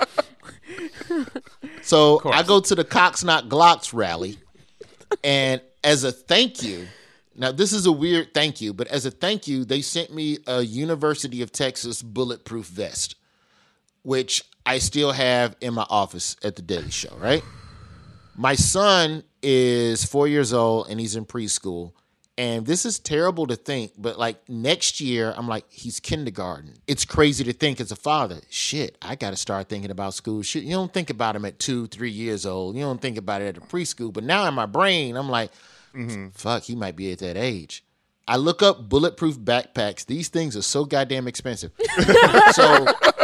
so I go to the Cocks Not Glocks rally, and as a thank you, now this is a weird thank you, but as a thank you, they sent me a University of Texas bulletproof vest, which I still have in my office at the Daily Show, right? My son is four years old and he's in preschool. And this is terrible to think, but like next year, I'm like, he's kindergarten. It's crazy to think as a father, shit, I got to start thinking about school. Shit, you don't think about him at two, three years old. You don't think about it at a preschool. But now in my brain, I'm like, mm-hmm. fuck, he might be at that age. I look up bulletproof backpacks. These things are so goddamn expensive. so,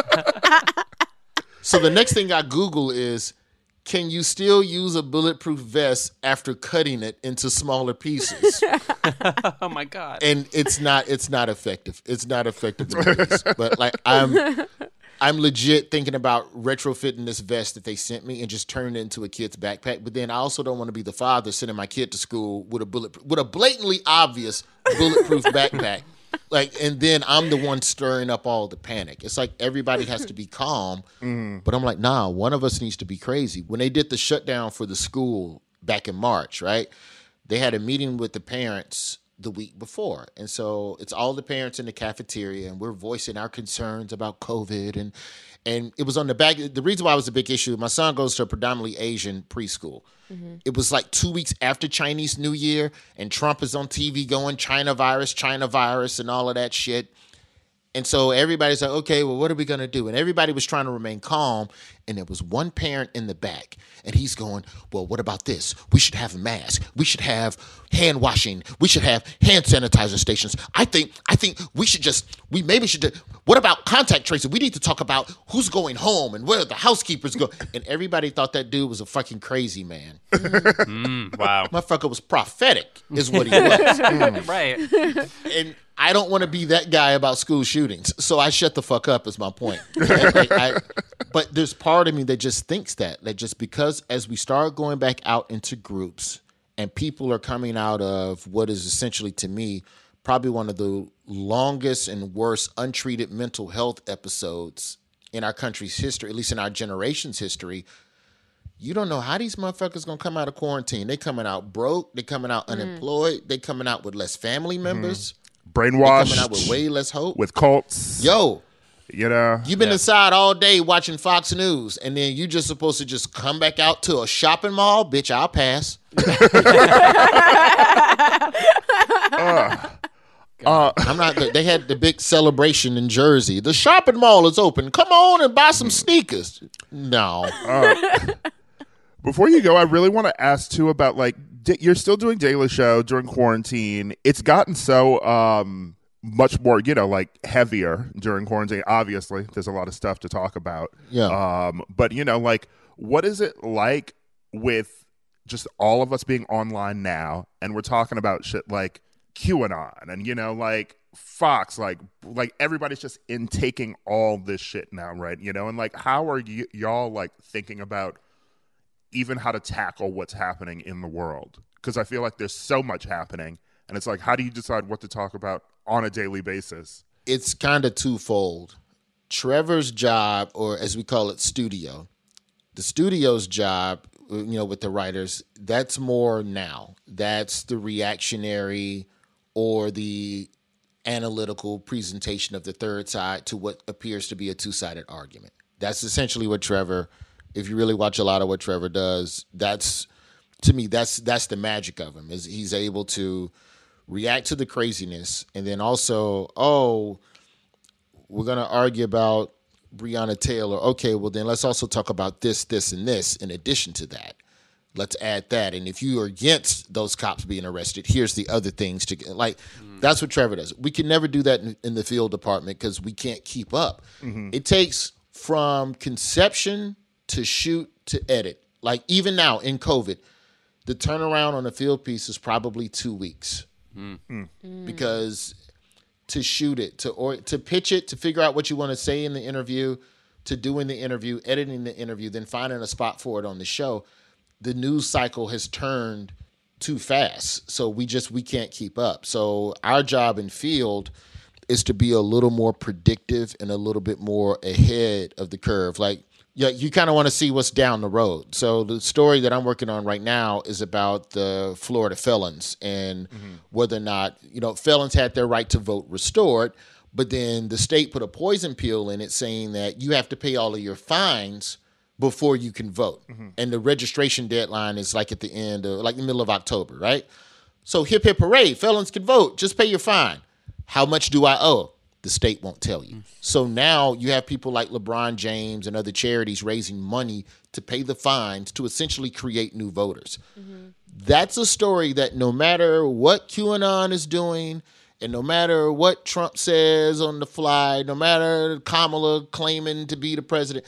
so the next thing I Google is, can you still use a bulletproof vest after cutting it into smaller pieces? Oh my God. And it's not it's not effective. It's not effective in the least. But like I'm I'm legit thinking about retrofitting this vest that they sent me and just turning it into a kid's backpack. But then I also don't want to be the father sending my kid to school with a bullet with a blatantly obvious bulletproof backpack. Like, and then I'm the one stirring up all the panic. It's like everybody has to be calm, mm. but I'm like, nah, one of us needs to be crazy. When they did the shutdown for the school back in March, right? They had a meeting with the parents the week before. And so it's all the parents in the cafeteria, and we're voicing our concerns about COVID. And and it was on the back. The reason why it was a big issue, my son goes to a predominantly Asian preschool. Mm-hmm. It was like two weeks after Chinese New Year, and Trump is on T V going China virus, China virus, and all of that shit. And so everybody's like, okay, well, what are we going to do? And everybody was trying to remain calm. And there was one parent in the back, and he's going, well, what about this? We should have a mask. We should have hand washing. We should have hand sanitizer stations. I think I think we should just, we maybe should do, what about contact tracing? We need to talk about who's going home and where the housekeepers go. And everybody thought that dude was a fucking crazy man. Mm, wow. Motherfucker was prophetic is what he was. Mm. Right. And I don't want to be that guy about school shootings, so I shut the fuck up is my point. Like, I, but there's part of me that just thinks that, that just because as we start going back out into groups and people are coming out of what is essentially to me probably one of the longest and worst untreated mental health episodes in our country's history, at least in our generation's history, you don't know how these motherfuckers gonna come out of quarantine. They coming out broke, they coming out mm. unemployed, they coming out with less family members. Mm. Brainwashed, coming out with way less hope, with cults. Yo, you know, you've been yeah. inside all day watching Fox News, and then you just supposed to just come back out to a shopping mall, bitch. I'll pass. uh, uh, I'm not. They had the big celebration in Jersey. The shopping mall is open. Come on and buy some sneakers. No. Uh, before you go, I really want to ask too about like. You're still doing Daily Show during quarantine. It's gotten so um, much more, you know, like heavier during quarantine. Obviously, there's a lot of stuff to talk about. Yeah. Um, but, you know, like, what is it like with just all of us being online now, and we're talking about shit like QAnon and, you know, like Fox, like, like everybody's just intaking all this shit now, right? You know, and like, how are y- y'all like thinking about even how to tackle what's happening in the world? Because I feel like there's so much happening, and it's like, how do you decide what to talk about on a daily basis? It's kind of twofold. Trevor's job, or as we call it, studio, the studio's job, you know, with the writers, that's more now. That's the reactionary or the analytical presentation of the third side to what appears to be a two-sided argument. That's essentially what Trevor, if you really watch a lot of what Trevor does, that's, to me, that's that's the magic of him, is he's able to react to the craziness, and then also, oh, we're going to argue about Breonna Taylor. Okay, well, then let's also talk about this, this, and this in addition to that. Let's add that. And if you are against those cops being arrested, here's the other things to get. Like, mm. that's what Trevor does. We can never do that in, in the field department because we can't keep up. Mm-hmm. It takes from conception to shoot to edit. Like even now in COVID, the turnaround on a field piece is probably two weeks. Mm. Mm. Because to shoot it, to or to pitch it, to figure out what you want to say in the interview, to doing the interview, editing the interview, then finding a spot for it on the show. The news cycle has turned too fast, so we just we can't keep up. So our job in field is to be a little more predictive and a little bit more ahead of the curve. Like, yeah, you kind of want to see what's down the road. So the story that I'm working on right now is about the Florida felons and mm-hmm. whether or not, you know, felons had their right to vote restored, but then the state put a poison pill in it saying that you have to pay all of your fines before you can vote. Mm-hmm. And the registration deadline is like at the end of, like the middle of October, right? So hip, hip, hooray, felons can vote. Just pay your fine. How much do I owe? The state won't tell you. So now you have people like LeBron James and other charities raising money to pay the fines to essentially create new voters. Mm-hmm. That's a story that no matter what QAnon is doing and no matter what Trump says on the fly, no matter Kamala claiming to be the president,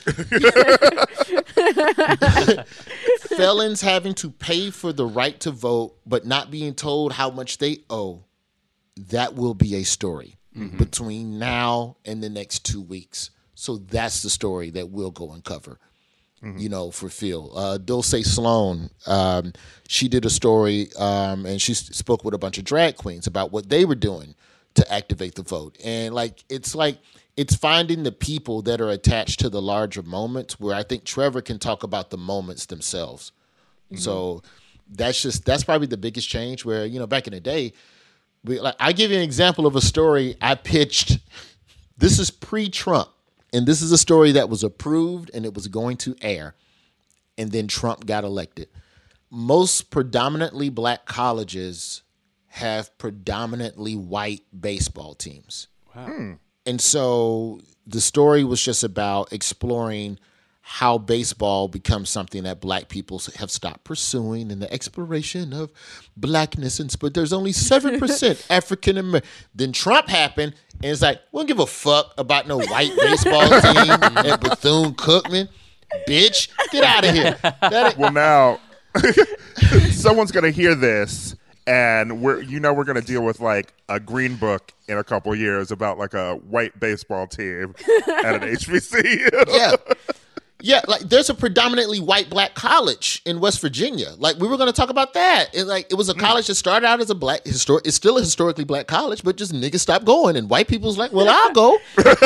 felons having to pay for the right to vote but not being told how much they owe, that will be a story. Mm-hmm. Between now and the next two weeks. So that's the story that we'll go and cover, mm-hmm. you know, for Phil. Uh, Dulce Sloan, um, she did a story um, and she spoke with a bunch of drag queens about what they were doing to activate the vote. And, like, it's like it's finding the people that are attached to the larger moments where I think Trevor can talk about the moments themselves. Mm-hmm. So that's just, that's probably the biggest change where, you know, back in the day, We, like, I give you an example of a story I pitched. This is pre-Trump, and this is a story that was approved and it was going to air, and then Trump got elected. Most predominantly black colleges have predominantly white baseball teams. Wow. Hmm. And so the story was just about exploring how baseball becomes something that black people have stopped pursuing and the exploration of blackness. And but there's only seven percent African American. Then Trump happened, and it's like, we don't give a fuck about no white baseball team at Bethune-Cookman. Bitch, get out of here. That well, now, someone's going to hear this, and we're you know we're going to deal with, like, a green book in a couple of years about, like, a white baseball team at an H B C U. Yeah. Yeah, like there's a predominantly white black college in West Virginia. Like we were going to talk about that. It, like it was a college that started out as a black histor- It's still a historically black college, but just niggas stopped going, and white people's like, well, I'll go.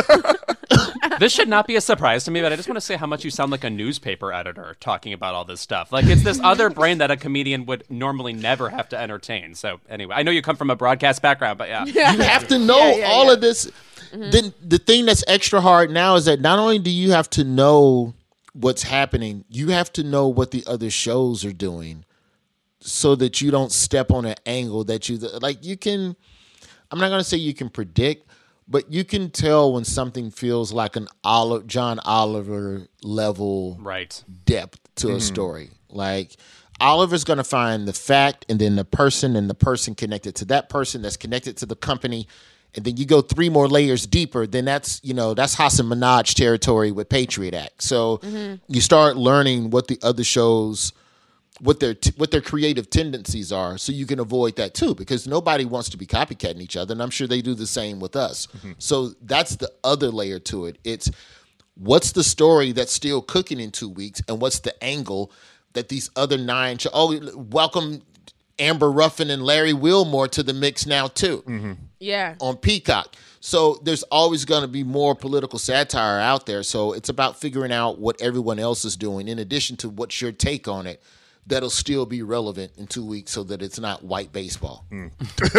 This should not be a surprise to me, but I just want to say how much you sound like a newspaper editor talking about all this stuff. Like it's this other brain that a comedian would normally never have to entertain. So anyway, I know you come from a broadcast background, but yeah, yeah. You have to know yeah, yeah, all yeah. of this. Mm-hmm. Then the thing that's extra hard now is that not only do you have to know what's happening, you have to know what the other shows are doing so that you don't step on an angle that you like. You can, I'm not going to say you can predict, but you can tell when something feels like an Oliver, John Oliver level right. depth to mm-hmm. a story. Like Oliver's going to find the fact and then the person and the person connected to that person that's connected to the company. And then you go three more layers deeper, then that's, you know, that's Hassan Minaj territory with Patriot Act. So mm-hmm. you start learning what the other shows, what their t- what their creative tendencies are, so you can avoid that too, because nobody wants to be copycatting each other, and I'm sure they do the same with us. Mm-hmm. So that's the other layer to it. It's what's the story that's still cooking in two weeks, and what's the angle that these other nine, sh- oh, welcome Amber Ruffin and Larry Wilmore to the mix now too. Mm-hmm. Yeah. On Peacock. So there's always going to be more political satire out there. So it's about figuring out what everyone else is doing in addition to what's your take on it that'll still be relevant in two weeks so that it's not white baseball. Mm.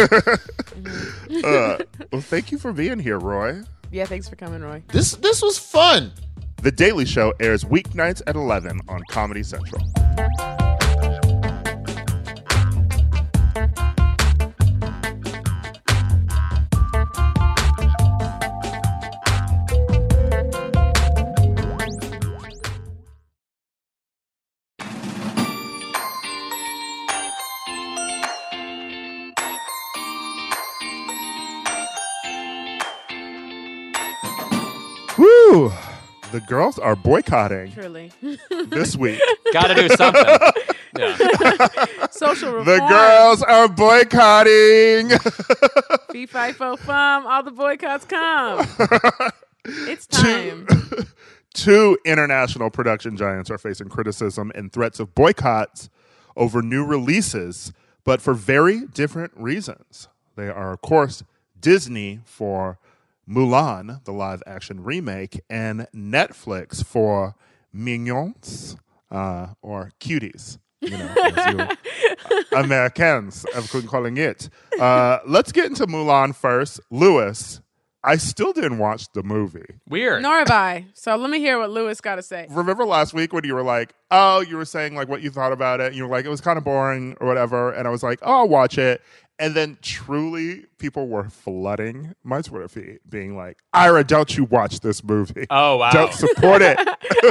uh, well, thank you for being here, Roy. Yeah, thanks for coming, Roy. This this was fun. The Daily Show airs weeknights at eleven on Comedy Central. Woo! The girls are boycotting. Truly. This week. Gotta do something. Yeah. Social reform. The girls are boycotting. Fee, fi, fo, fum. All the boycotts come. It's time. Two, two international production giants are facing criticism and threats of boycotts over new releases, but for very different reasons. They are, of course, Disney for Mulan, the live-action remake, and Netflix for Mignons, uh, or Cuties, you know, as you Americans have been calling it. Uh, let's get into Mulan first. Lewis, I still didn't watch the movie. Weird. Nor have I. So let me hear what Lewis got to say. Remember last week when you were like, oh, you were saying like what you thought about it, and you were like, it was kind of boring or whatever, and I was like, oh, I'll watch it. And then truly people were flooding my Twitter feed being like, Ira, don't you watch this movie. Oh, wow. Don't support it.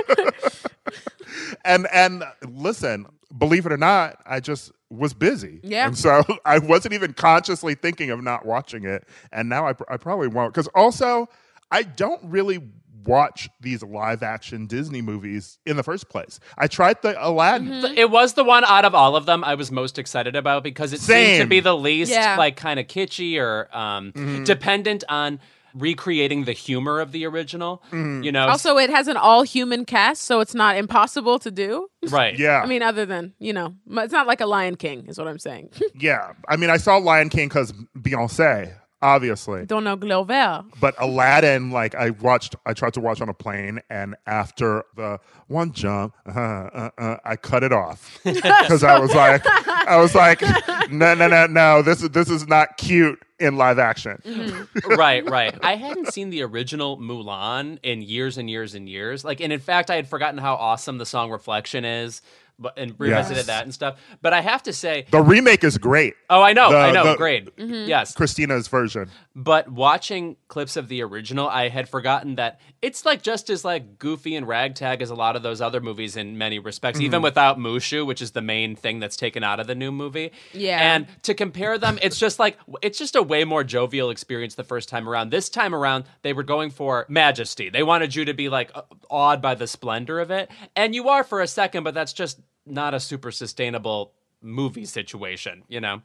and and listen, believe it or not, I just was busy. Yeah. And so I wasn't even consciously thinking of not watching it. And now I, I probably won't. Because also, I don't really watch these live action Disney movies in the first place. I tried the Aladdin. Mm-hmm. It was the one out of all of them I was most excited about because it seemed Same. to be the least Yeah. like kind of kitschy or um, Mm-hmm. dependent on recreating the humor of the original. Mm-hmm. You know, Also, it has an all-human cast, so it's not impossible to do. right? Yeah. I mean, other than, you know, it's not like a Lion King, is what I'm saying. Yeah. I mean, I saw Lion King because Beyonce, obviously. Don't know Glover. But Aladdin, like I watched, I tried to watch on a plane, and after the one jump, uh, uh, uh, I cut it off because I was like, I was like, no, no, no, no, this is this is not cute in live action. right, right. I hadn't seen the original Mulan in years and years and years. Like, and in fact, I had forgotten how awesome the song "Reflection" is, but and revisited Yes. that and stuff. But I have to say, The remake is great, oh, I know, The- I know, the- great, yes. Christina's version. But watching clips of the original, I had forgotten that it's like just as like goofy and ragtag as a lot of those other movies in many respects, Mm-hmm. even without Mushu, which is the main thing that's taken out of the new movie. Yeah. And to compare them, it's just like it's just a way more jovial experience the first time around. This time around, they were going for majesty. They wanted you to be like awed by the splendor of it, and you are for a second, but that's just not a super sustainable movie situation, you know?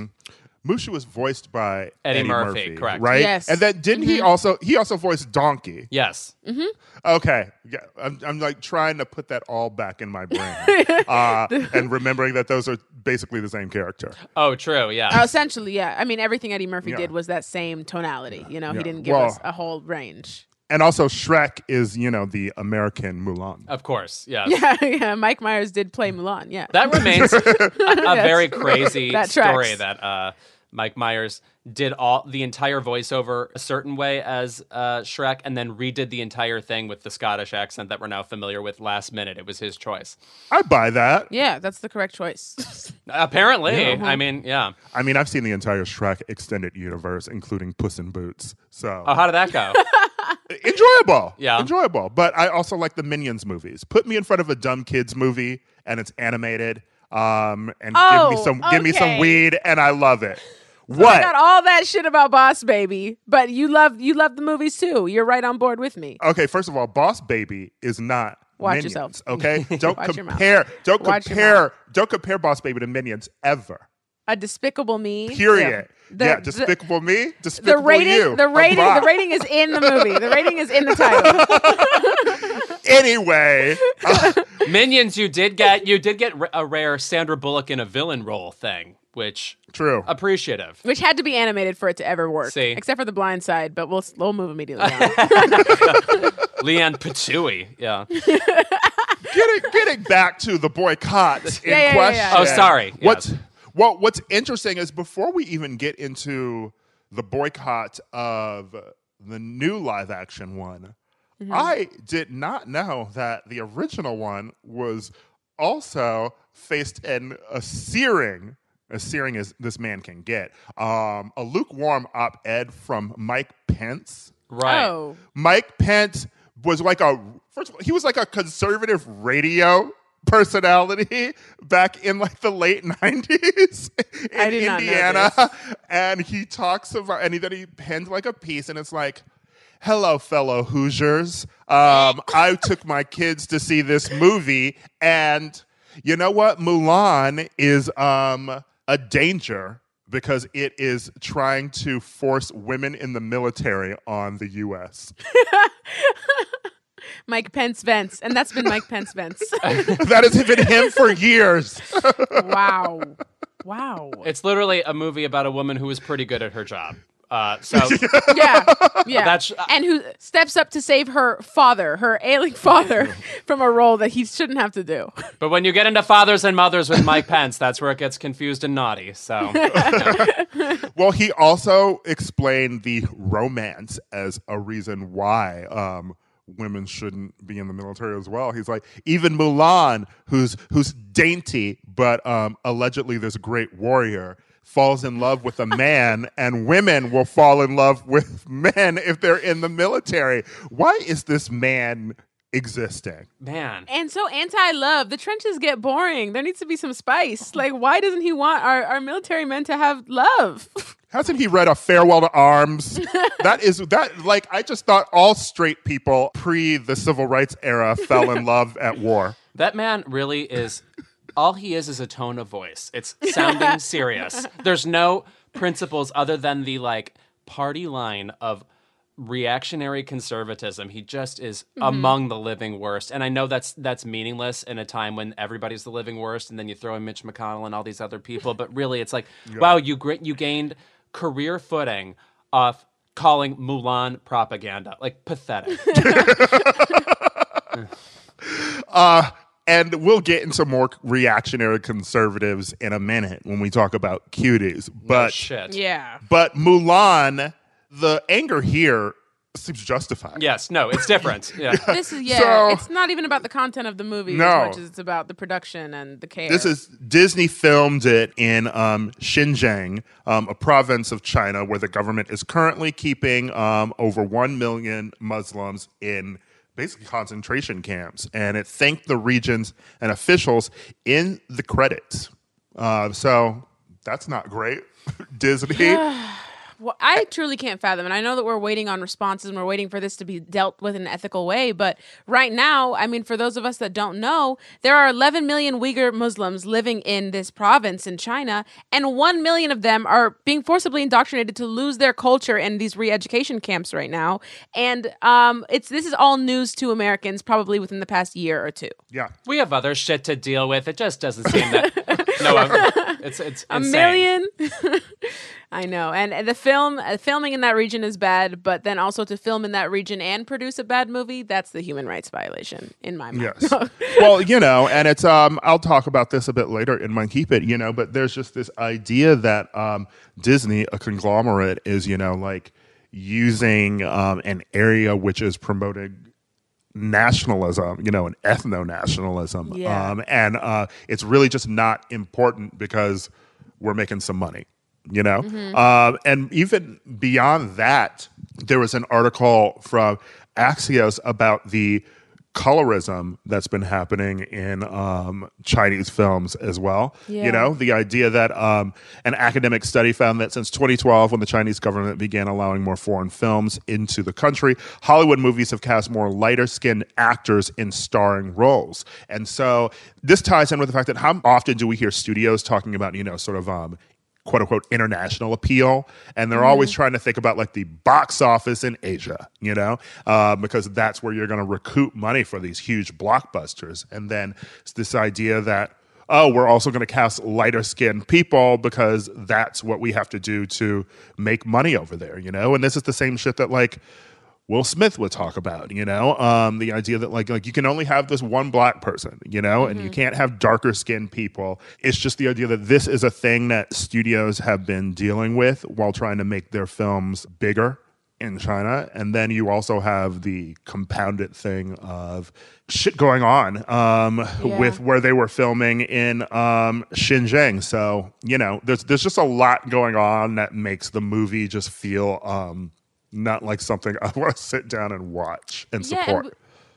Mushu was voiced by Eddie Eddie, Murphy, correct. Right? Yes. And then didn't he also he also voiced Donkey? Yes. Okay, yeah, I'm, I'm like trying to put that all back in my brain, uh, and remembering that those are basically the same character. Oh, true. Yeah. Uh, essentially, yeah. I mean, everything Eddie Murphy Yeah. did was that same tonality. You know, Yeah. he didn't give Well- us a whole range. And also, Shrek is you know the American Mulan. Of course. Yes. Yeah, yeah. Mike Myers did play Mulan. Yeah. That remains a, a very crazy That story tracks. that uh, Mike Myers did all the entire voiceover a certain way as uh, Shrek, and then redid the entire thing with the Scottish accent that we're now familiar with last minute. It was his choice. I buy that. Yeah, that's the correct choice. Apparently, Yeah. I mean, yeah. I mean, I've seen the entire Shrek extended universe, including Puss in Boots. So Oh, how did that go? enjoyable. Yeah. Enjoyable. But I also like the Minions movies. Put me in front of a dumb kids movie and it's animated. Um, and Oh, give me some give me some okay. weed and I love it. I What? got all that shit about Boss Baby, but you love you love the movies too. You're right on board with me. Okay, first of all, Boss Baby is not Watch Minions, yourself. okay? Don't Watch your mouth. compare don't Watch your compare don't compare Boss Baby to Minions ever. A Despicable Me. Period. Yeah. The- yeah, the- Despicable Me, The Despicable rating, You. the rating, Apply. the rating is in the movie. The rating is in the title. Anyway, Minions, you did get you did get a rare Sandra Bullock in a villain role thing, which true. appreciative. Which had to be animated for it to ever work. See. Except for The Blind Side, but we'll we'll move immediately on. Leanne Patui, yeah. getting getting back to the boycott in Yeah, yeah, yeah, question. yeah. Oh, sorry. What's Yes. well, what's interesting is before we even get into the boycott of the new live action one, I did not know that the original one was also faced in a searing, as searing as this man can get, um, a lukewarm op-ed from Mike Pence. Right. Oh. Mike Pence was like a first of all, he was like a conservative radio personality back in like the late nineties in I did not know Indiana. this. And he talks about and he, then he penned like a piece and it's like, hello, fellow Hoosiers. Um, I took my kids to see this movie and you know what? Mulan is um, a danger because it is trying to force women in the military on the U S. Mike Pence Vence. And that's been Mike Pence Vence. That has been him for years. Wow. Wow. It's literally a movie about a woman who is pretty good at her job. Uh, so Yeah. Yeah. That's- and who steps up to save her father, her ailing father, from a role that he shouldn't have to do. But when you get into fathers and mothers with Mike Pence, that's where it gets confused and naughty. So Well, he also explained the romance as a reason why um, women shouldn't be in the military as well. He's like, even Mulan, who's who's dainty, but um, allegedly this great warrior, falls in love with a man, and women will fall in love with men if they're in the military. Why is this man existing? man, And so anti-love. The trenches get boring. There needs to be some spice. Like, why doesn't he want our, our military men to have love? Hasn't he read A Farewell to Arms? That is that like I just thought all straight people pre the civil rights era fell in love at war. that man really is. All he is is a tone of voice. It's sounding serious. There's no principles other than the like party line of reactionary conservatism. He just is Mm-hmm. among the living worst. And I know that's that's meaningless in a time when everybody's the living worst, and then you throw in Mitch McConnell and all these other people. But really, it's like, wow, you gr- you gained career footing off calling Mulan propaganda. Like, pathetic. Uh And we'll get into more reactionary conservatives in a minute when we talk about cuties. Oh, But shit. Yeah. but Mulan, the anger here seems justified. Yes. No. It's different. Yeah. This is, yeah, So- it's not even about the content of the movie No. as much as it's about the production and the care. This is Disney filmed it in um, Xinjiang, um, a province of China where the government is currently keeping um, over one million Muslims in basically concentration camps. And it thanked the regions and officials in the credits. Uh, so that's not great. Disney. Well, I truly can't fathom, and I know that we're waiting on responses and we're waiting for this to be dealt with in an ethical way, but right now, I mean, for those of us that don't know, there are eleven million Uyghur Muslims living in this province in China, and one million of them are being forcibly indoctrinated to lose their culture in these re-education camps right now, and um, it's this is all news to Americans probably within the past year or two. Yeah. We have other shit to deal with. It just doesn't seem that. No, it's it's A insane. million? I know. And the film, uh, filming in that region is bad, but then also to film in that region and produce a bad movie, that's the human rights violation in my mind. Yes. Well, you know, and it's um I'll talk about this a bit later in my Keep It, you know, but there's just this idea that um Disney, a conglomerate, is, you know, like using um an area which is promoting nationalism, you know, and ethno-nationalism. Yeah. Um and uh it's really just not important because we're making some money. You know, um, and even beyond that, there was an article from Axios about the colorism that's been happening in um, Chinese films as well. Yeah. You know, the idea that um, an academic study found that since twenty twelve, when the Chinese government began allowing more foreign films into the country, Hollywood movies have cast more lighter-skinned actors in starring roles. And so this ties in with the fact that how often do we hear studios talking about, you know, sort of um, quote unquote international appeal, and they're always trying to think about like the box office in Asia, you know, uh, because that's where you're going to recoup money for these huge blockbusters. And then it's this idea that, oh, we're also going to cast lighter skinned people because that's what we have to do to make money over there, you know. And this is the same shit that like Will Smith would talk about, you know, um, the idea that like like you can only have this one black person, you know, and you can't have darker skinned people. It's just the idea that this is a thing that studios have been dealing with while trying to make their films bigger in China. And then you also have the compounded thing of shit going on um, Yeah. with where they were filming in um, Xinjiang. So, you know, there's there's just a lot going on that makes the movie just feel um, not like something I want to sit down and watch and Yeah, support. and w-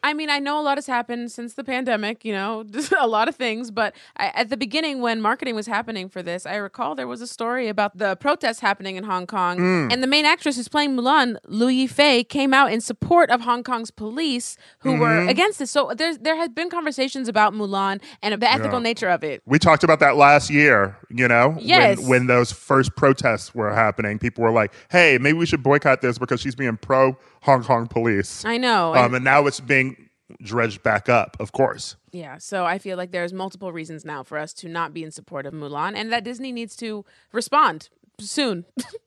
I mean, I know a lot has happened since the pandemic, you know, a lot of things. But I, at the beginning, when marketing was happening for this, I recall there was a story about the protests happening in Hong Kong. Mm. And the main actress who's playing Mulan, Liu Yifei, came out in support of Hong Kong's police who Mm-hmm. were against this. So there's, there had been conversations about Mulan and the ethical Yeah. nature of it. We talked about that last year, you know, Yes. when, when those first protests were happening. People were like, hey, maybe we should boycott this because she's being pro Hong Kong police. I know. Um, and- and now it's being dredged back up, of course. Yeah, so I feel like there's multiple reasons now for us to not be in support of Mulan and that Disney needs to respond soon.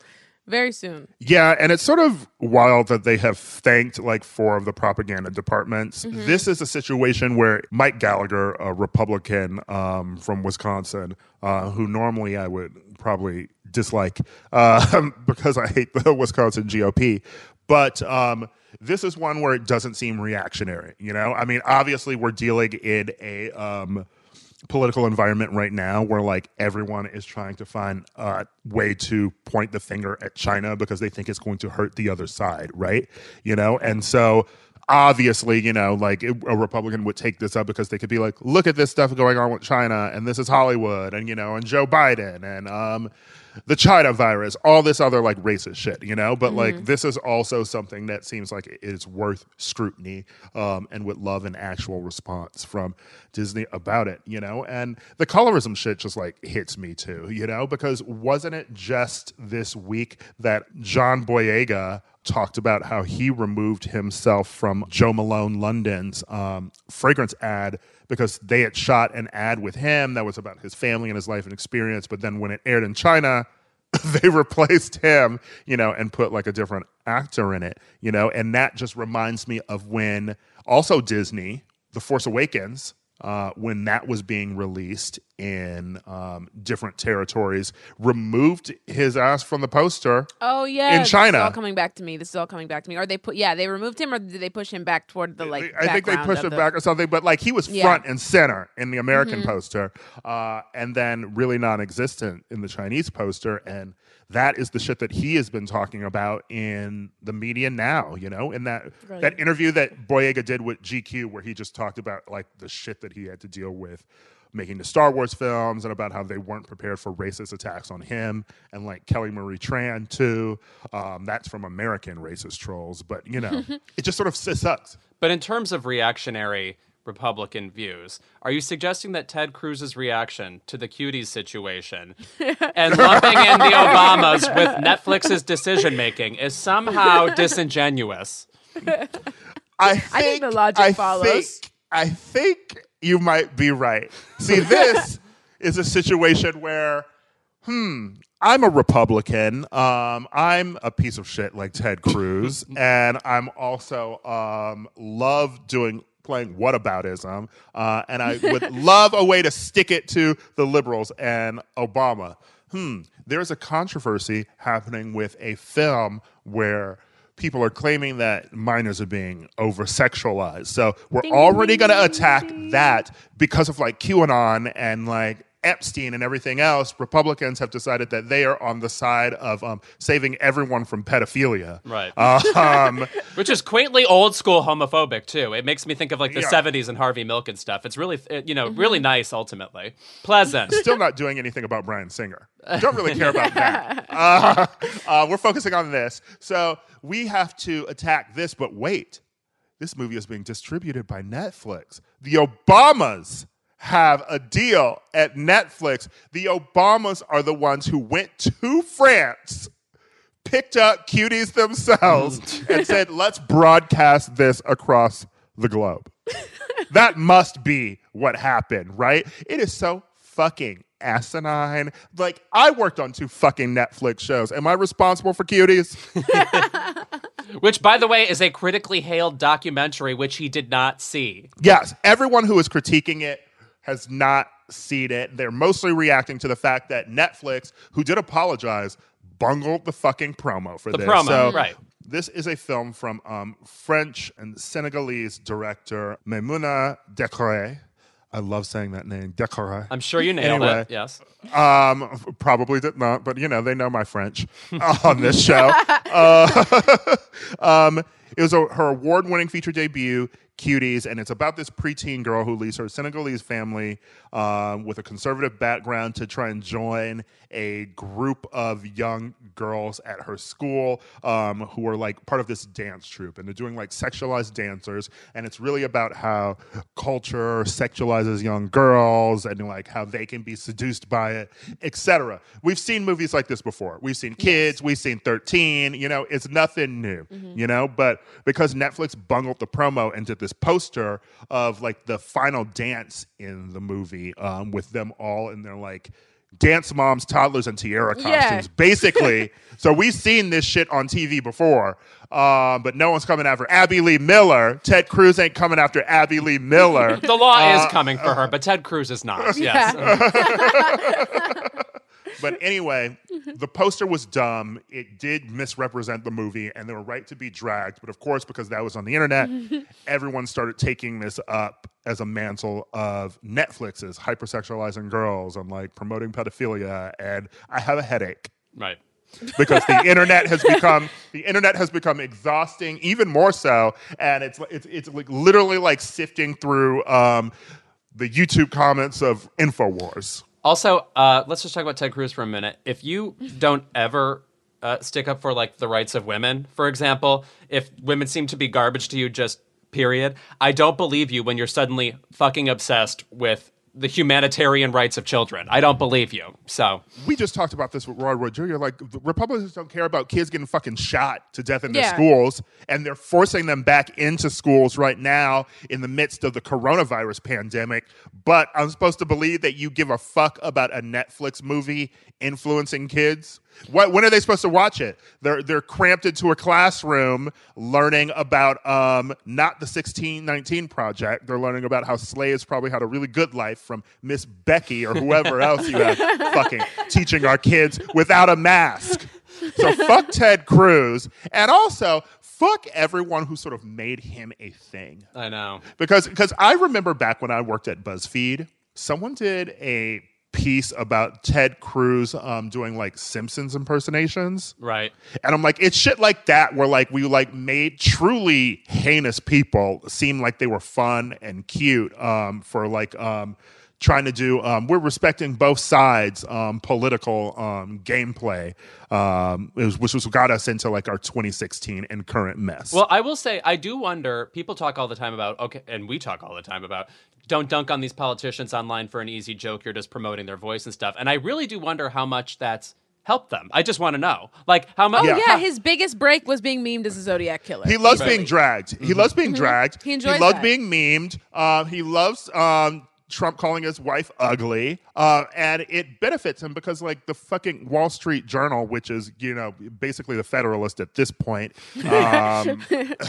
Very soon. Yeah, and it's sort of wild that they have thanked like four of the propaganda departments. Mm-hmm. This is a situation where Mike Gallagher, a Republican um, from Wisconsin, uh, who normally I would probably dislike uh, because I hate the Wisconsin G O P, but um, this is one where it doesn't seem reactionary. You know, I mean, obviously we're dealing in a um, political environment right now where like everyone is trying to find a way to point the finger at China because they think it's going to hurt the other side, right? You know, and so obviously, you know, like a Republican would take this up because they could be like, look at this stuff going on with China, and this is Hollywood, and you know, and Joe Biden, and um, the China virus, all this other like racist shit, you know. But like, this is also something that seems like it is worth scrutiny, um, and would love an actual response from Disney about it, you know. And the colorism shit just like hits me too, you know, because wasn't it just this week that John Boyega talked about how he removed himself from Joe Malone London's um, fragrance ad because they had shot an ad with him that was about his family and his life and experience. But then when it aired in China, they replaced him, you know, and put like a different actor in it, you know. And that just reminds me of when also Disney, The Force Awakens, uh, when that was being released in um, different territories, removed his ass from the poster. Oh yeah, In This China. is all coming back to me. This is all coming back to me. Or they put, yeah, they removed him, or did they push him back toward the like? I think they background pushed of it the- back or something, but like he was Yeah. front and center in the American poster, uh, and then really non-existent in the Chinese poster. And that is the shit that he has been talking about in the media now. You know, in that Right. that interview that Boyega did with G Q, where he just talked about like the shit that he had to deal with making the Star Wars films and about how they weren't prepared for racist attacks on him and like Kelly Marie Tran too. Um, that's from American racist trolls, but you know, it just sort of sucks. But in terms of reactionary Republican views, are you suggesting that Ted Cruz's reaction to the cuties situation and lumping in the Obamas with Netflix's decision making is somehow disingenuous? I think, think the logic I follows. Think, I think you might be right. See, this is a situation where, hmm, I'm a Republican. Um, I'm a piece of shit like Ted Cruz, and I'm also um, love doing playing whataboutism, uh, and I would love a way to stick it to the liberals and Obama. Hmm, there's a controversy happening with a film where people are claiming that minors are being over-sexualized. So we're Ding, already ding, going to ding, attack ding. that because of like QAnon and like Epstein and everything else. Republicans have decided that they are on the side of um, saving everyone from pedophilia. Right. Um, Which is quaintly old school homophobic too. It makes me think of like the Yeah. seventies and Harvey Milk and stuff. It's really, uh, you know, Mm-hmm. really nice ultimately. Pleasant. still not doing anything about Bryan Singer. Don't really care about that. Uh, uh, we're focusing on this. So we have to attack this, but wait. This movie is being distributed by Netflix. The Obamas have a deal at Netflix. The Obamas are the ones who went to France, picked up cuties themselves, and said, let's broadcast this across the globe. That must be what happened, right? It is so fucking asinine. Like, I worked on two fucking Netflix shows. Am I responsible for cuties? Which, by the way, is a critically hailed documentary which he did not see. Yes, everyone who is critiquing it has not seen it. They're mostly reacting to the fact that Netflix, who did apologize, bungled the fucking promo for The this. promo, So right. This is a film from um, French and Senegalese director Maimouna Decoré. I love saying that name, Decoré. I'm sure you nailed Anyway. it. Yes. Um, probably did not, but you know, they know my French on this show. Uh, um, it was a, her award-winning feature debut, cuties, and it's about this preteen girl who leaves her Senegalese family um, with a conservative background to try and join a group of young girls at her school um, who are like part of this dance troupe, and they're doing like sexualized dancers, and it's really about how culture sexualizes young girls and like how they can be seduced by it, et cetera. We've seen movies like this before. We've seen Kids, yes. We've seen thirteen, you know, it's nothing new, mm-hmm. you know, but because Netflix bungled the promo and did this poster of like the final dance in the movie um, with them all in their like dance moms, toddlers, and tiara costumes, yeah. basically. So we've seen this shit on T V before, uh, but no one's coming after Abby Lee Miller. Ted Cruz ain't coming after Abby Lee Miller. The law uh, is coming for her, but Ted Cruz is not. Yeah. Yes. But anyway, the poster was dumb. It did misrepresent the movie, and they were right to be dragged. But of course, because that was on the internet, everyone started taking this up as a mantle of Netflix's hypersexualizing girls and like promoting pedophilia. And I have a headache. Right. Because the internet has become the internet has become exhausting, even more so, and it's it's it's like literally like sifting through um, the YouTube comments of InfoWars. Also, uh, let's just talk about Ted Cruz for a minute. If you don't ever uh, stick up for like the rights of women, for example, if women seem to be garbage to you, just period, I don't believe you when you're suddenly fucking obsessed with the humanitarian rights of children. I don't believe you. So we just talked about this with Roy Wood Junior Like, the Republicans don't care about kids getting fucking shot to death in their Yeah. schools, and they're forcing them back into schools right now in the midst of the coronavirus pandemic. But I'm supposed to believe that you give a fuck about a Netflix movie influencing kids? What, when are they supposed to watch it? They're they're cramped into a classroom learning about um, not the sixteen nineteen Project. They're learning about how slaves probably had a really good life from Miss Becky or whoever else you have fucking teaching our kids without a mask. So fuck Ted Cruz, and also fuck everyone who sort of made him a thing. I know. Because because I remember back when I worked at BuzzFeed, someone did a piece about Ted Cruz um, doing like Simpsons impersonations. Right. And I'm like, it's shit like that where like we like made truly heinous people seem like they were fun and cute um, for like um, trying to do, um, we're respecting both sides um, political um, gameplay, um, it was, which was got us into like our twenty sixteen and current mess. Well, I will say, I do wonder, people talk all the time about, okay, and we talk all the time about, don't dunk on these politicians online for an easy joke, you're just promoting their voice and stuff. And I really do wonder how much that's helped them. I just want to know. Like, how much? Oh, Yeah. yeah. His biggest break was being memed as a Zodiac killer. He loves Right. being dragged. He loves being dragged. He enjoys loves that. being memed. Um, he loves um, Trump calling his wife ugly. Uh, and it benefits him because, like, the fucking Wall Street Journal, which is, you know, basically the Federalist at this point, um,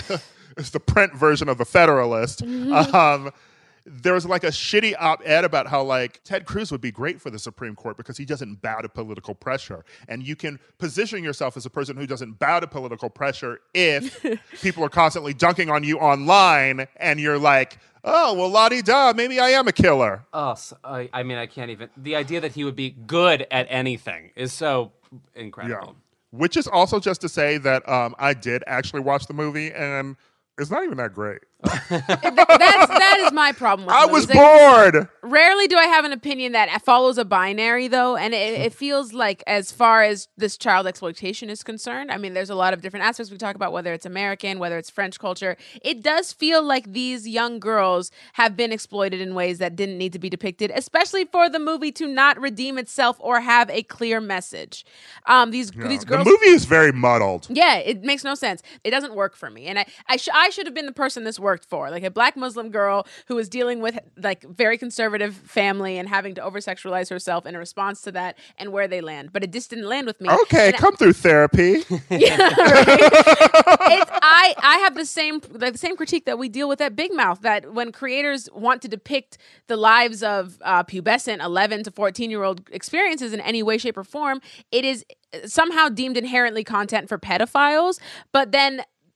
it's the print version of the Federalist. Um, there was like a shitty op-ed about how like Ted Cruz would be great for the Supreme Court because he doesn't bow to political pressure. And you can position yourself as a person who doesn't bow to political pressure if people are constantly dunking on you online and you're like, oh, well, la-di-da, maybe I am a killer. Oh, so, I, I mean, I can't even. The idea that he would be good at anything is so incredible. Yeah. Which is also just to say that um, I did actually watch the movie and it's not even that great. Th- that's, that is my problem with I movies. was Like, bored. Rarely do I have an opinion that follows a binary, though, and it, it feels like as far as this child exploitation is concerned, I mean, there's a lot of different aspects we talk about, whether it's American, whether it's French culture. It does feel like these young girls have been exploited in ways that didn't need to be depicted, especially for the movie to not redeem itself or have a clear message. Um, these Yeah. these girls. The movie is very muddled. Yeah, it makes no sense. It doesn't work for me. And I I, sh- I should have been the person this worked for. Like a black Muslim girl who was dealing with like very conservative family and having to over-sexualize herself in a response to that and where they land. But it just didn't land with me. Okay, And I- come through therapy. yeah, right? it's, I, I have the same like, the same critique that we deal with at Big Mouth, that when creators want to depict the lives of uh, pubescent eleven to fourteen year old experiences in any way, shape, or form, it is somehow deemed inherently content for pedophiles. But then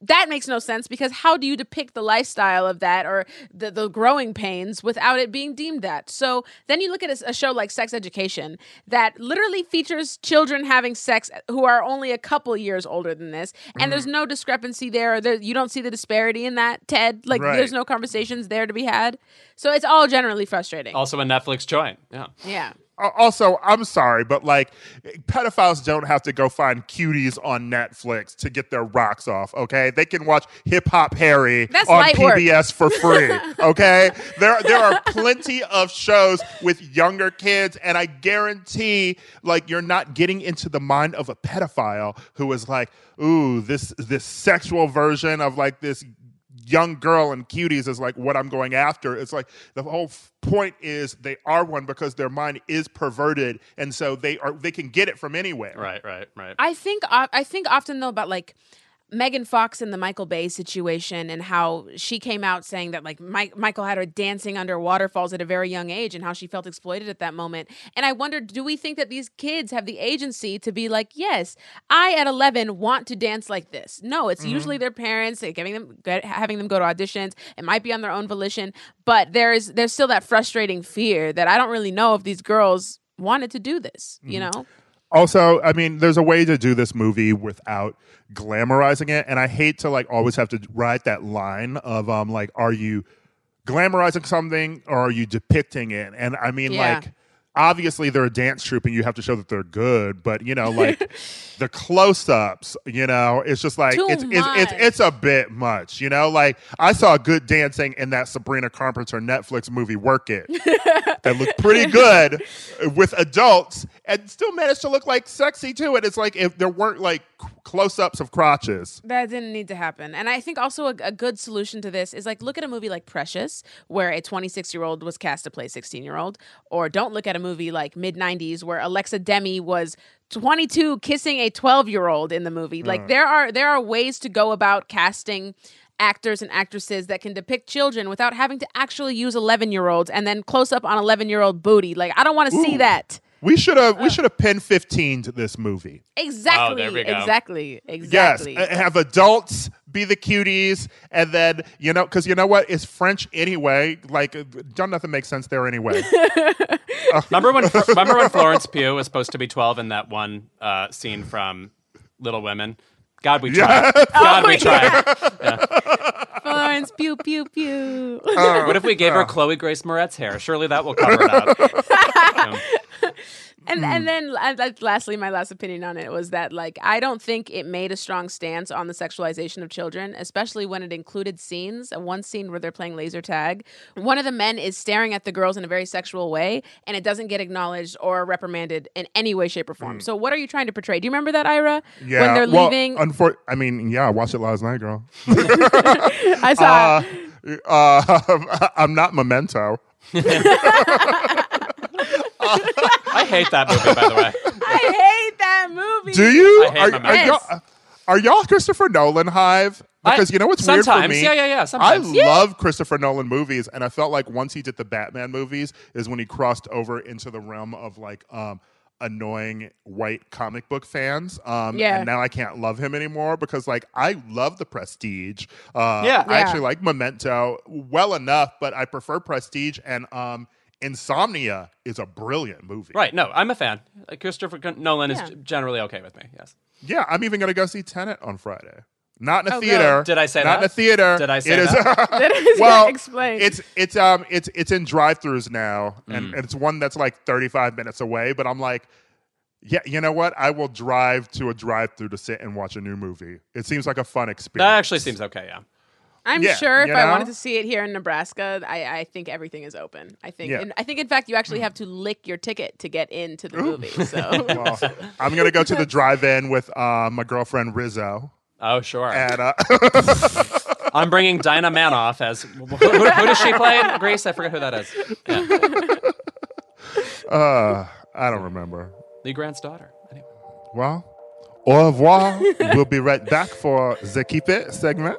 that makes no sense because how do you depict the lifestyle of that or the, the growing pains without it being deemed that? So then you look at a, a show like Sex Education that literally features children having sex who are only a couple years older than this, and mm. there's no discrepancy there. there. You don't see the disparity in that, Ted. Like, right. there's no conversations there to be had. So it's all generally frustrating. Also a Netflix joint. Yeah. Yeah. Also, I'm sorry, but like pedophiles don't have to go find cuties on Netflix to get their rocks off, okay? They can watch Hip Hop Harry That's on P B S work. for free, okay? there there are plenty of shows with younger kids, and I guarantee like you're not getting into the mind of a pedophile who is like, ooh, this this sexual version of like this young girl and cuties is like what I'm going after. It's like the whole f- point is they are one because their mind is perverted, and so they are they can get it from anywhere. Right, right, right. I think uh, I think often though about like Megan Fox in the Michael Bay situation and how she came out saying that like Mike, Michael had her dancing under waterfalls at a very young age and how she felt exploited at that moment. And I wondered, do we think that these kids have the agency to be like, yes, I at eleven want to dance like this? No, it's mm-hmm. usually their parents giving them, having them go to auditions. It might be on their own volition, but there's there's still that frustrating fear that I don't really know if these girls wanted to do this, you mm-hmm. know? Also, I mean, there's a way to do this movie without glamorizing it, and I hate to like always have to write that line of um like, are you glamorizing something or are you depicting it? And I mean, yeah. like, obviously they're a dance troupe and you have to show that they're good, but you know, like the close-ups, you know, it's just like Too it's, it's it's much. it's a bit much, you know. Like I saw good dancing in that Sabrina Carpenter Netflix movie, Work It, that looked pretty good with adults and still managed to look like sexy too. And it's like if there weren't like close-ups of crotches. That didn't need to happen. And I think also a, a good solution to this is like look at a movie like Precious, where a twenty-six-year-old was cast to play a sixteen-year-old, or don't look at a movie like mid nineties where Alexa Demi was twenty-two kissing a twelve-year-old in the movie. Like Uh. there are there are ways to go about casting actors and actresses that can depict children without having to actually use eleven-year-olds and then close up on eleven-year-old booty. Like I don't want to see that. We should have we should have pinned fifteen to this movie. Exactly. Oh, there we go. Exactly. Exactly. Yes, uh, have adults be the cuties, and then you know, because you know what, it's French anyway. Like, uh, don't nothing makes sense there anyway. uh, remember when remember when Florence Pugh was supposed to be twelve in that one uh, scene from Little Women? God, we tried. Yeah. God, Oh, we tried. yeah. Yeah. Florence, pew, pew, pew. Uh, What if we gave her Chloe Grace Moretz hair? Surely that will cover it up. Yeah. And and then uh, lastly, my last opinion on it was that like I don't think it made a strong stance on the sexualization of children, especially when it included scenes. Uh, one scene where they're playing laser tag. One of the men is staring at the girls in a very sexual way, and it doesn't get acknowledged or reprimanded in any way, shape, or form. Mm. So what are you trying to portray? Do you remember that, Ira? Yeah. When they're well, leaving. Unfor- I mean, yeah, I watched it last night, girl. I saw. Uh, uh, I'm not Memento. I hate that movie, by the way. I hate that movie. Do you? I hate Are, Memento. are y'all, are y'all Christopher Nolan hive? Because I- you know what's weird for sometimes. me? Yeah, yeah, yeah, I sometimes. love Christopher Nolan movies, and I felt like once he did the Batman movies is when he crossed over into the realm of like um, annoying white comic book fans. Um, Yeah. And now I can't love him anymore because like I love The Prestige. Uh, Yeah. I Yeah. actually like Memento well enough, but I prefer Prestige, and um, Insomnia is a brilliant movie. Right, no, I'm a fan. Like, Christopher Nolan Yeah. is generally okay with me, yes. Yeah, I'm even going to go see Tenet on Friday. Not in a Oh, theater. good. Did I say Not that? in a theater. Did I say It is- that? That is well, explain. it's it's um it's it's in drive-throughs now, and, Mm. and it's one that's like thirty-five minutes away. But I'm like, yeah, you know what? I will drive to a drive-through to sit and watch a new movie. It seems like a fun experience. That actually seems okay, yeah. I'm Yeah, sure if you I know? wanted to see it here in Nebraska, I, I think everything is open. I think, Yeah. and I think in fact you actually have to lick your ticket to get into the movie. So Well, I'm gonna go to the drive-in with uh, my girlfriend Rizzo, Oh, sure. and uh, I'm bringing Dinah Manoff as... Who, who, who does she play in Grease? I forget who that is. Yeah. uh, I don't remember. Lee Grant's daughter. Anyway. Well, au revoir. We'll be right back for the Keep It segment.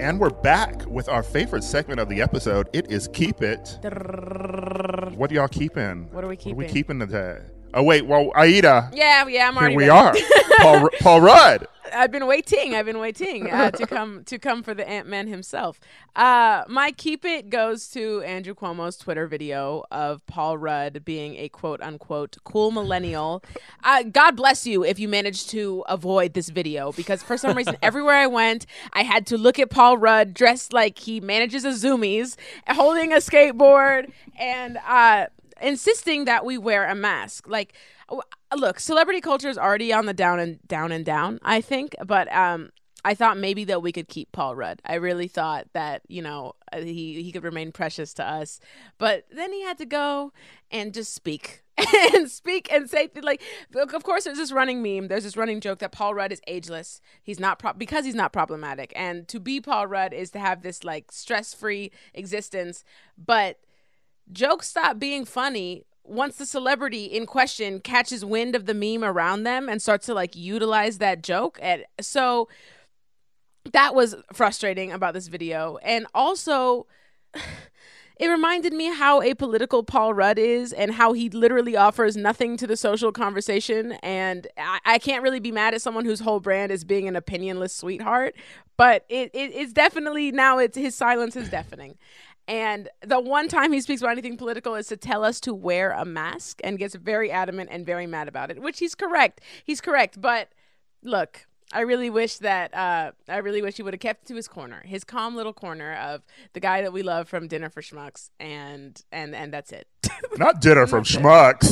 And we're back with our favorite segment of the episode. It is Keep It. What are y'all keeping? What are we What are we keeping? keeping today? Oh, wait. Well, Aida. Yeah, yeah, I'm Here already we ready. are. Paul, Paul Rudd. I've been waiting. I've been waiting uh, to come to come for the Ant-Man himself. Uh, my keep it goes to Andrew Cuomo's Twitter video of Paul Rudd being a quote unquote cool millennial. Uh, God bless you if you managed to avoid this video, because for some reason everywhere I went, I had to look at Paul Rudd dressed like he manages a Zoomies, holding a skateboard, and uh, insisting that we wear a mask. Like, look, celebrity culture is already on the down and down and down, I think. But um, I thought maybe that we could keep Paul Rudd. I really thought that, you know, uh, he, he could remain precious to us. But then he had to go and just speak and speak and say, like, of course, there's this running meme. There's this running joke that Paul Rudd is ageless. He's not pro- because he's not problematic. And to be Paul Rudd is to have this, like, stress-free existence. But jokes stop being funny once the celebrity in question catches wind of the meme around them and starts to like utilize that joke. And so that was frustrating about this video. And also it reminded me how apolitical Paul Rudd is and how he literally offers nothing to the social conversation. And I, I can't really be mad at someone whose whole brand is being an opinionless sweetheart, but it, it it's definitely now it's his silence is deafening. And the one time he speaks about anything political is to tell us to wear a mask, and gets very adamant and very mad about it, which he's correct. He's correct. But look, I really wish that uh, I really wish he would have kept to his corner, his calm little corner of the guy that we love from Dinner for Schmucks, and and and that's it. Not Dinner from Schmucks.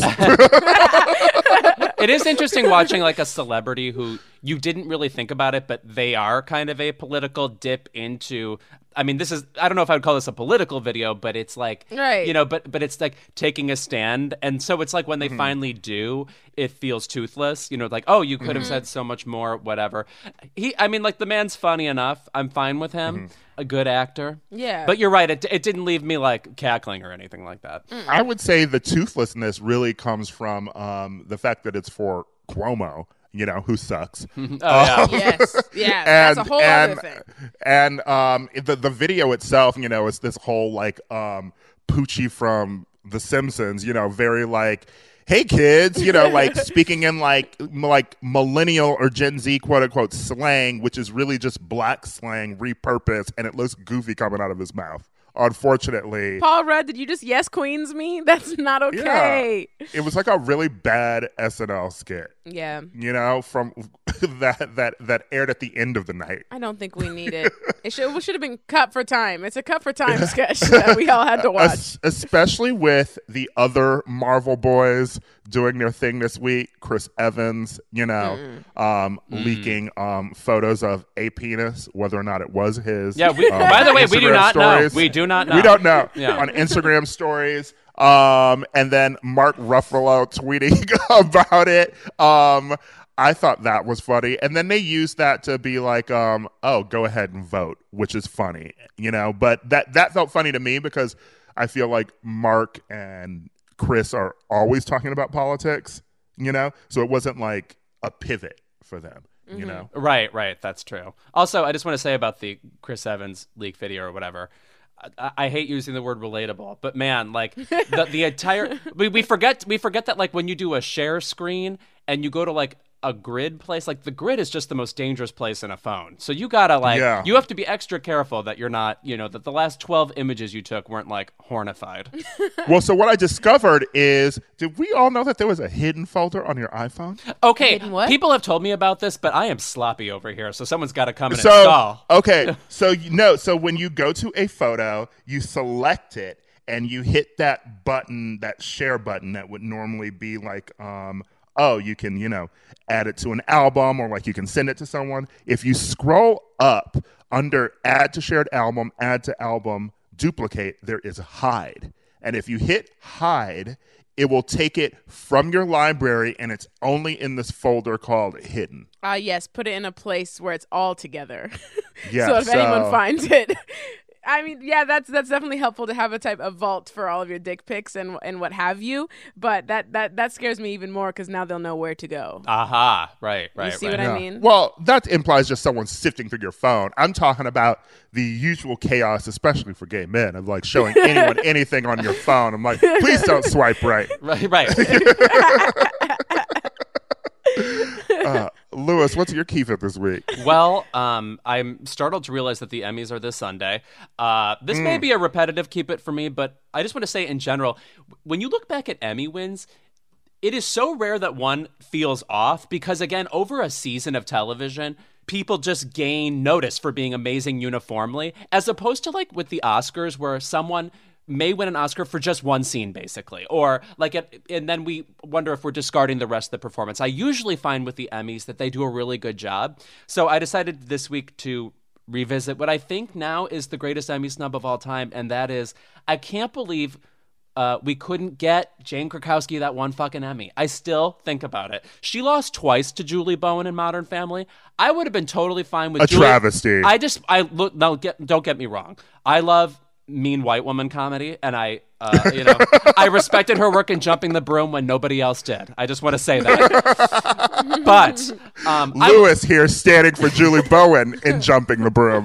It is interesting watching like a celebrity who you didn't really think about it, but they are kind of a political dip into. I mean, this is, I don't know if I would call this a political video, but it's like, Right. you know, but but it's like taking a stand. And so it's like when they finally do, it feels toothless, you know, like, oh, you could have said so much more, whatever. He, I mean, like the man's funny enough. I'm fine with him. A good actor. Yeah. But you're right. It, it didn't leave me like cackling or anything like that. I would say the toothlessness really comes from um, the fact that it's for Cuomo, you know, who sucks. Oh, yeah. Yes, yeah, and, that's a whole and, other thing. And um, the the video itself, you know, is this whole like um, Poochie from The Simpsons, you know, very like, hey kids, you know, like speaking in like m- like millennial or Gen Z quote unquote slang, which is really just black slang repurposed, and it looks goofy coming out of his mouth. Unfortunately, Paul Rudd, did you just yes queens me? That's not okay. it was like a really bad S N L skit, Yeah. you know, from that that that aired at the end of the night. I don't think we need it. It should, it should have been cut for time. It's a cut for time sketch that we all had to watch. Es- especially with the other Marvel boys doing their thing this week. Chris Evans, you know, um, leaking um, photos of a penis, whether or not it was his. Yeah, we, um, by the way, we do Instagram not stories. know. We do not know. We don't know. Yeah. On Instagram stories. Um, and then Mark Ruffalo tweeting about it. Um, I thought that was funny. And then they used that to be like, um, oh, go ahead and vote, which is funny, you know. But that, that felt funny to me because I feel like Mark and Chris are always talking about politics, you know. So it wasn't like a pivot for them, you know. Right, right. That's true. Also, I just want to say about the Chris Evans leak video or whatever. I, I hate using the word relatable, but man, like the the entire we, we forget we forget that like when you do a share screen and you go to like a grid place, like the grid is just the most dangerous place in a phone. So you gotta like Yeah. you have to be extra careful that you're not, you know, that the last twelve images you took weren't like hornified. Well, so what I discovered is, did we all know that there was a hidden folder on your iPhone? Okay, Hidden what? people have told me about this, but I am sloppy over here, so someone's got to come and So, install. okay, so you know, so when you go to a photo, you select it and you hit that button, that share button that would normally be like, um, oh, you can, you know, add it to an album or like you can send it to someone. If you scroll up under add to shared album, add to album, duplicate, there is hide. And if you hit hide, it will take it from your library and it's only in this folder called hidden. Uh, yes, put it in a place where it's all together. Yeah, so if anyone so- finds it, I mean, yeah, that's that's definitely helpful to have a type of vault for all of your dick pics and and what have you. But that that that scares me even more because now they'll know where to go. Aha, right, right, You see right. what Yeah. I mean? Well, that implies just someone sifting through your phone. I'm talking about the usual chaos, especially for gay men, of like showing anyone anything on your phone. I'm like, please don't swipe right. Right, right. Uh, Lewis, what's your key fit this week? Well, um, I'm startled to realize that the Emmys are this Sunday. Uh, this may be a repetitive keep it for me, but I just want to say in general, when you look back at Emmy wins, it is so rare that one feels off because, again, over a season of television, people just gain notice for being amazing uniformly, as opposed to like with the Oscars where someone may win an Oscar for just one scene, basically. Or like, it, and then we wonder if we're discarding the rest of the performance. I usually find with the Emmys that they do a really good job. So I decided this week to revisit what I think now is the greatest Emmy snub of all time. And that is, I can't believe uh, we couldn't get Jane Krakowski that one fucking Emmy. I still think about it. She lost twice to Julie Bowen in Modern Family. I would have been totally fine with A Julie. travesty. I just, I look, no, get, don't get me wrong. I love mean white woman comedy, and I, uh, you know, I respected her work in Jumping the Broom when nobody else did. I just want to say that. But um, I- Lewis here standing for Julie Bowen in Jumping the Broom.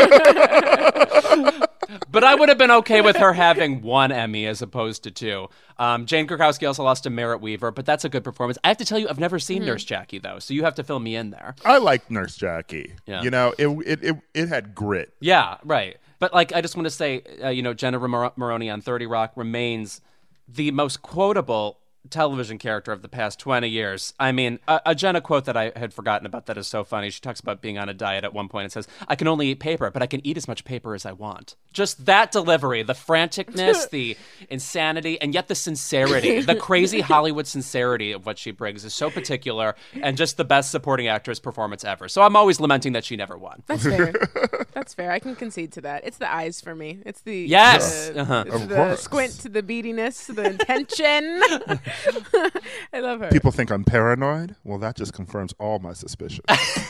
But I would have been okay with her having one Emmy as opposed to two. Um, Jane Krakowski also lost to Merritt Weaver, but that's a good performance. I have to tell you, I've never seen Nurse Jackie, though, so you have to fill me in there. I like Nurse Jackie. Yeah. You know, it, it it it had grit. Yeah, right. But, like, I just want to say, uh, you know, Jenna Mar- Maroney on thirty Rock remains the most quotable television character of the past twenty years. I mean, a, a Jenna quote that I had forgotten about that is so funny. She talks about being on a diet at one point and says, I can only eat paper, but I can eat as much paper as I want. Just that delivery, the franticness, the insanity, and yet the sincerity, the crazy Hollywood sincerity of what she brings is so particular and just the best supporting actress performance ever. So I'm always lamenting that she never won. That's fair. That's fair. I can concede to that. It's the eyes for me. It's the Yes. the- Uh-huh. it's Of the course. squint to the beadiness, to the intention. I love her. People think I'm paranoid. Well, that just confirms all my suspicions.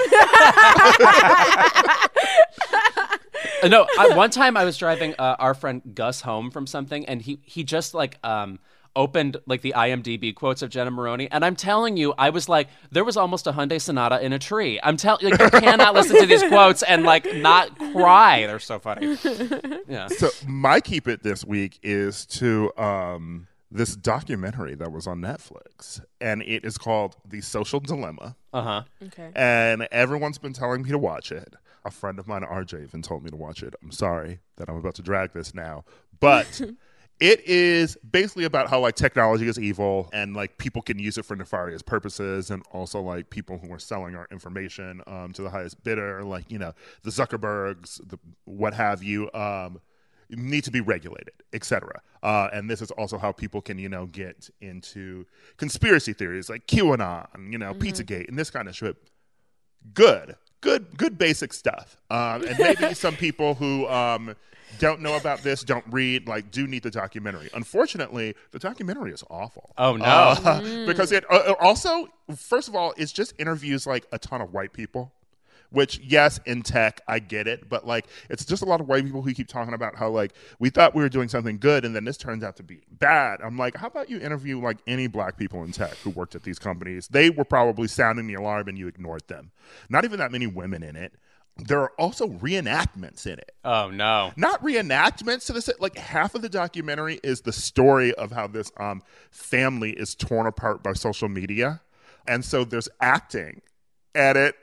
Uh, no, I, one time I was driving uh, our friend Gus home from something, and he he just like um opened like the I M D B quotes of Jenna Maroney, and I'm telling you, I was like, there was almost a Hyundai Sonata in a tree. I'm telling like, you cannot listen to these quotes and like not cry. They're so funny. Yeah. So my keep it this week is to um, this documentary that was on Netflix, and it is called The Social Dilemma. Uh huh. Okay. And everyone's been telling me to watch it. A friend of mine, R J, even told me to watch it. I'm sorry that I'm about to drag this now, but it is basically about how like technology is evil and like people can use it for nefarious purposes, and also like people who are selling our information um, to the highest bidder, like you know the Zuckerbergs, the what have you. Um, need to be regulated, et cetera. Uh, and this is also how people can, you know, get into conspiracy theories like QAnon, you know, Pizzagate, and this kind of shit. Good, good, good basic stuff. Um, and maybe some people who um, don't know about this, don't read, like, do need the documentary. Unfortunately, the documentary is awful. Oh, no. Uh, because it uh, also, first of all, it's just interviews like a ton of white people. Which, yes, in tech, I get it, but like, it's just a lot of white people who keep talking about how like we thought we were doing something good, and then this turns out to be bad. I'm like, how about you interview like any black people in tech who worked at these companies? They were probably sounding the alarm, and you ignored them. Not even that many women in it. There are also reenactments in it. Oh no. Not reenactments to this. Like half of the documentary is the story of how this um family is torn apart by social media, and so there's acting. And it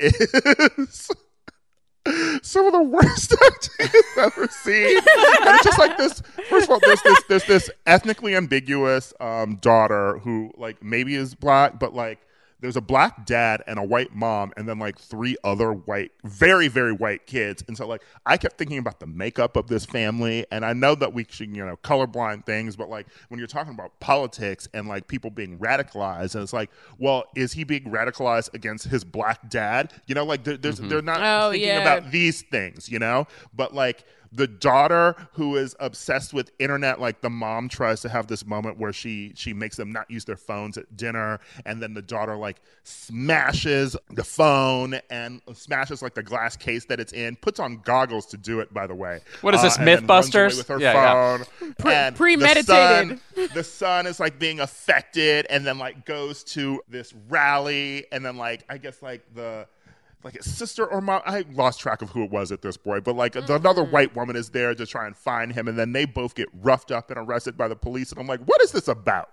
is some of the worst acting I've ever seen. And it's just like this. First of all, there's this there's this ethnically ambiguous um, daughter who like maybe is black, but like there's a black dad and a white mom, and then like three other white, very very white kids. And so like I kept thinking about the makeup of this family, and I know that we should you know colorblind things, but like when you're talking about politics and like people being radicalized, and it's like, well, is he being radicalized against his black dad? You know, like there, there's they're not Oh, thinking yeah. about these things, you know, but like the daughter who is obsessed with internet. Like the mom tries to have this moment where she she makes them not use their phones at dinner, and then the daughter like smashes the phone and smashes like the glass case that it's in, puts on goggles to do it, by the way. What is this, uh, and then runs away Mythbusters? with her Yeah, phone. Pre- and premeditated. The son, the son is like being affected, and then like goes to this rally, and then like I guess like the like his sister or mom, I lost track of who it was at this point, but like mm-hmm. another white woman is there to try and find him, and then they both get roughed up and arrested by the police, and I'm like, what is this about?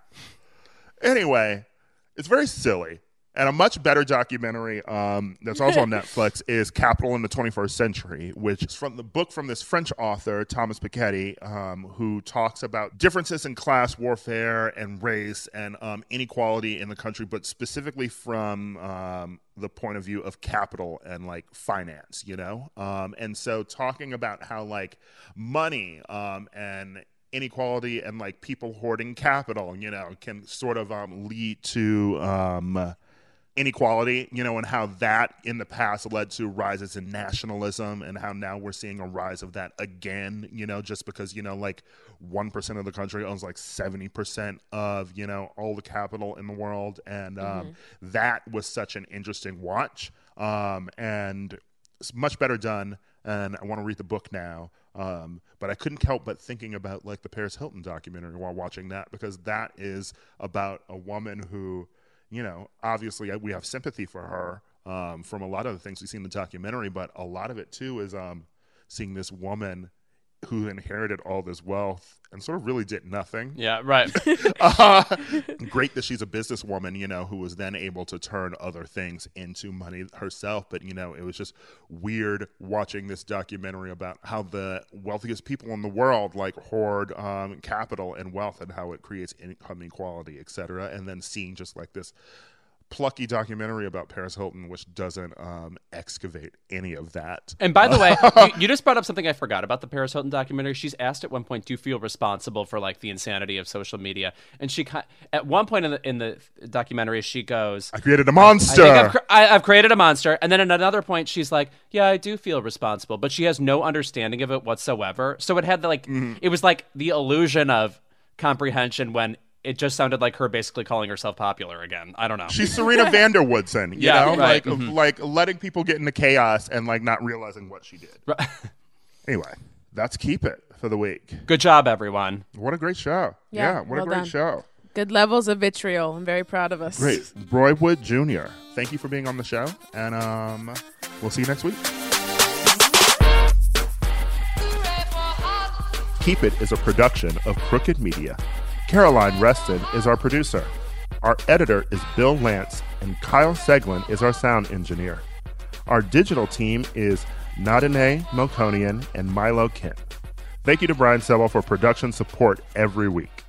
Anyway, it's very silly. And a much better documentary um, that's also on Netflix is Capital in the twenty-first Century, which is from the book from this French author, Thomas Piketty, um, who talks about differences in class warfare and race and um, inequality in the country, but specifically from um, the point of view of capital and like finance, you know? Um, and so talking about how like money um, and inequality and like people hoarding capital, you know, can sort of um, lead to um, inequality, you know, and how that in the past led to rises in nationalism, and how now we're seeing a rise of that again, you know, just because, you know, like one percent of the country owns like seventy percent of, you know, all the capital in the world. And um, mm-hmm. that was such an interesting watch, um, and it's much better done. And I want to read the book now. Um, but I couldn't help but thinking about like the Paris Hilton documentary while watching that, because that is about a woman who, you know, obviously we have sympathy for her um, from a lot of the things we see in the documentary, but a lot of it too is um, seeing this woman who inherited all this wealth and sort of really did nothing. Yeah, right. uh, great that she's a businesswoman, you know, who was then able to turn other things into money herself. But, you know, it was just weird watching this documentary about how the wealthiest people in the world like hoard um, capital and wealth, and how it creates income inequality, et cetera. And then seeing just like this plucky documentary about Paris Hilton, which doesn't um, excavate any of that. And by the way, you, you just brought up something I forgot about the Paris Hilton documentary. She's asked at one point, do you feel responsible for like the insanity of social media? And she, at one point in the, in the documentary, she goes, I created a monster. I think I've, cr- I, I've created a monster. And then at another point, she's like, yeah, I do feel responsible. But she has no understanding of it whatsoever. So it had the, like, mm-hmm. it was like the illusion of comprehension when it just sounded like her basically calling herself popular again. I don't know. She's Serena Vanderwoodson, you yeah, know, right. like mm-hmm. like letting people get into chaos and like not realizing what she did. Right. Anyway, that's Keep It for the week. Good job, everyone. What a great show. Yeah, Yeah, what well a great done. show. Good levels of vitriol. I'm very proud of us. Great. Roy Wood Junior, thank you for being on the show, and um, we'll see you next week. Keep It is a production of Crooked Media. Caroline Reston is our producer. Our editor is Bill Lance, and Kyle Seglin is our sound engineer. Our digital team is Nadine Melkonian and Milo Kent. Thank you to Brian Sebel for production support every week.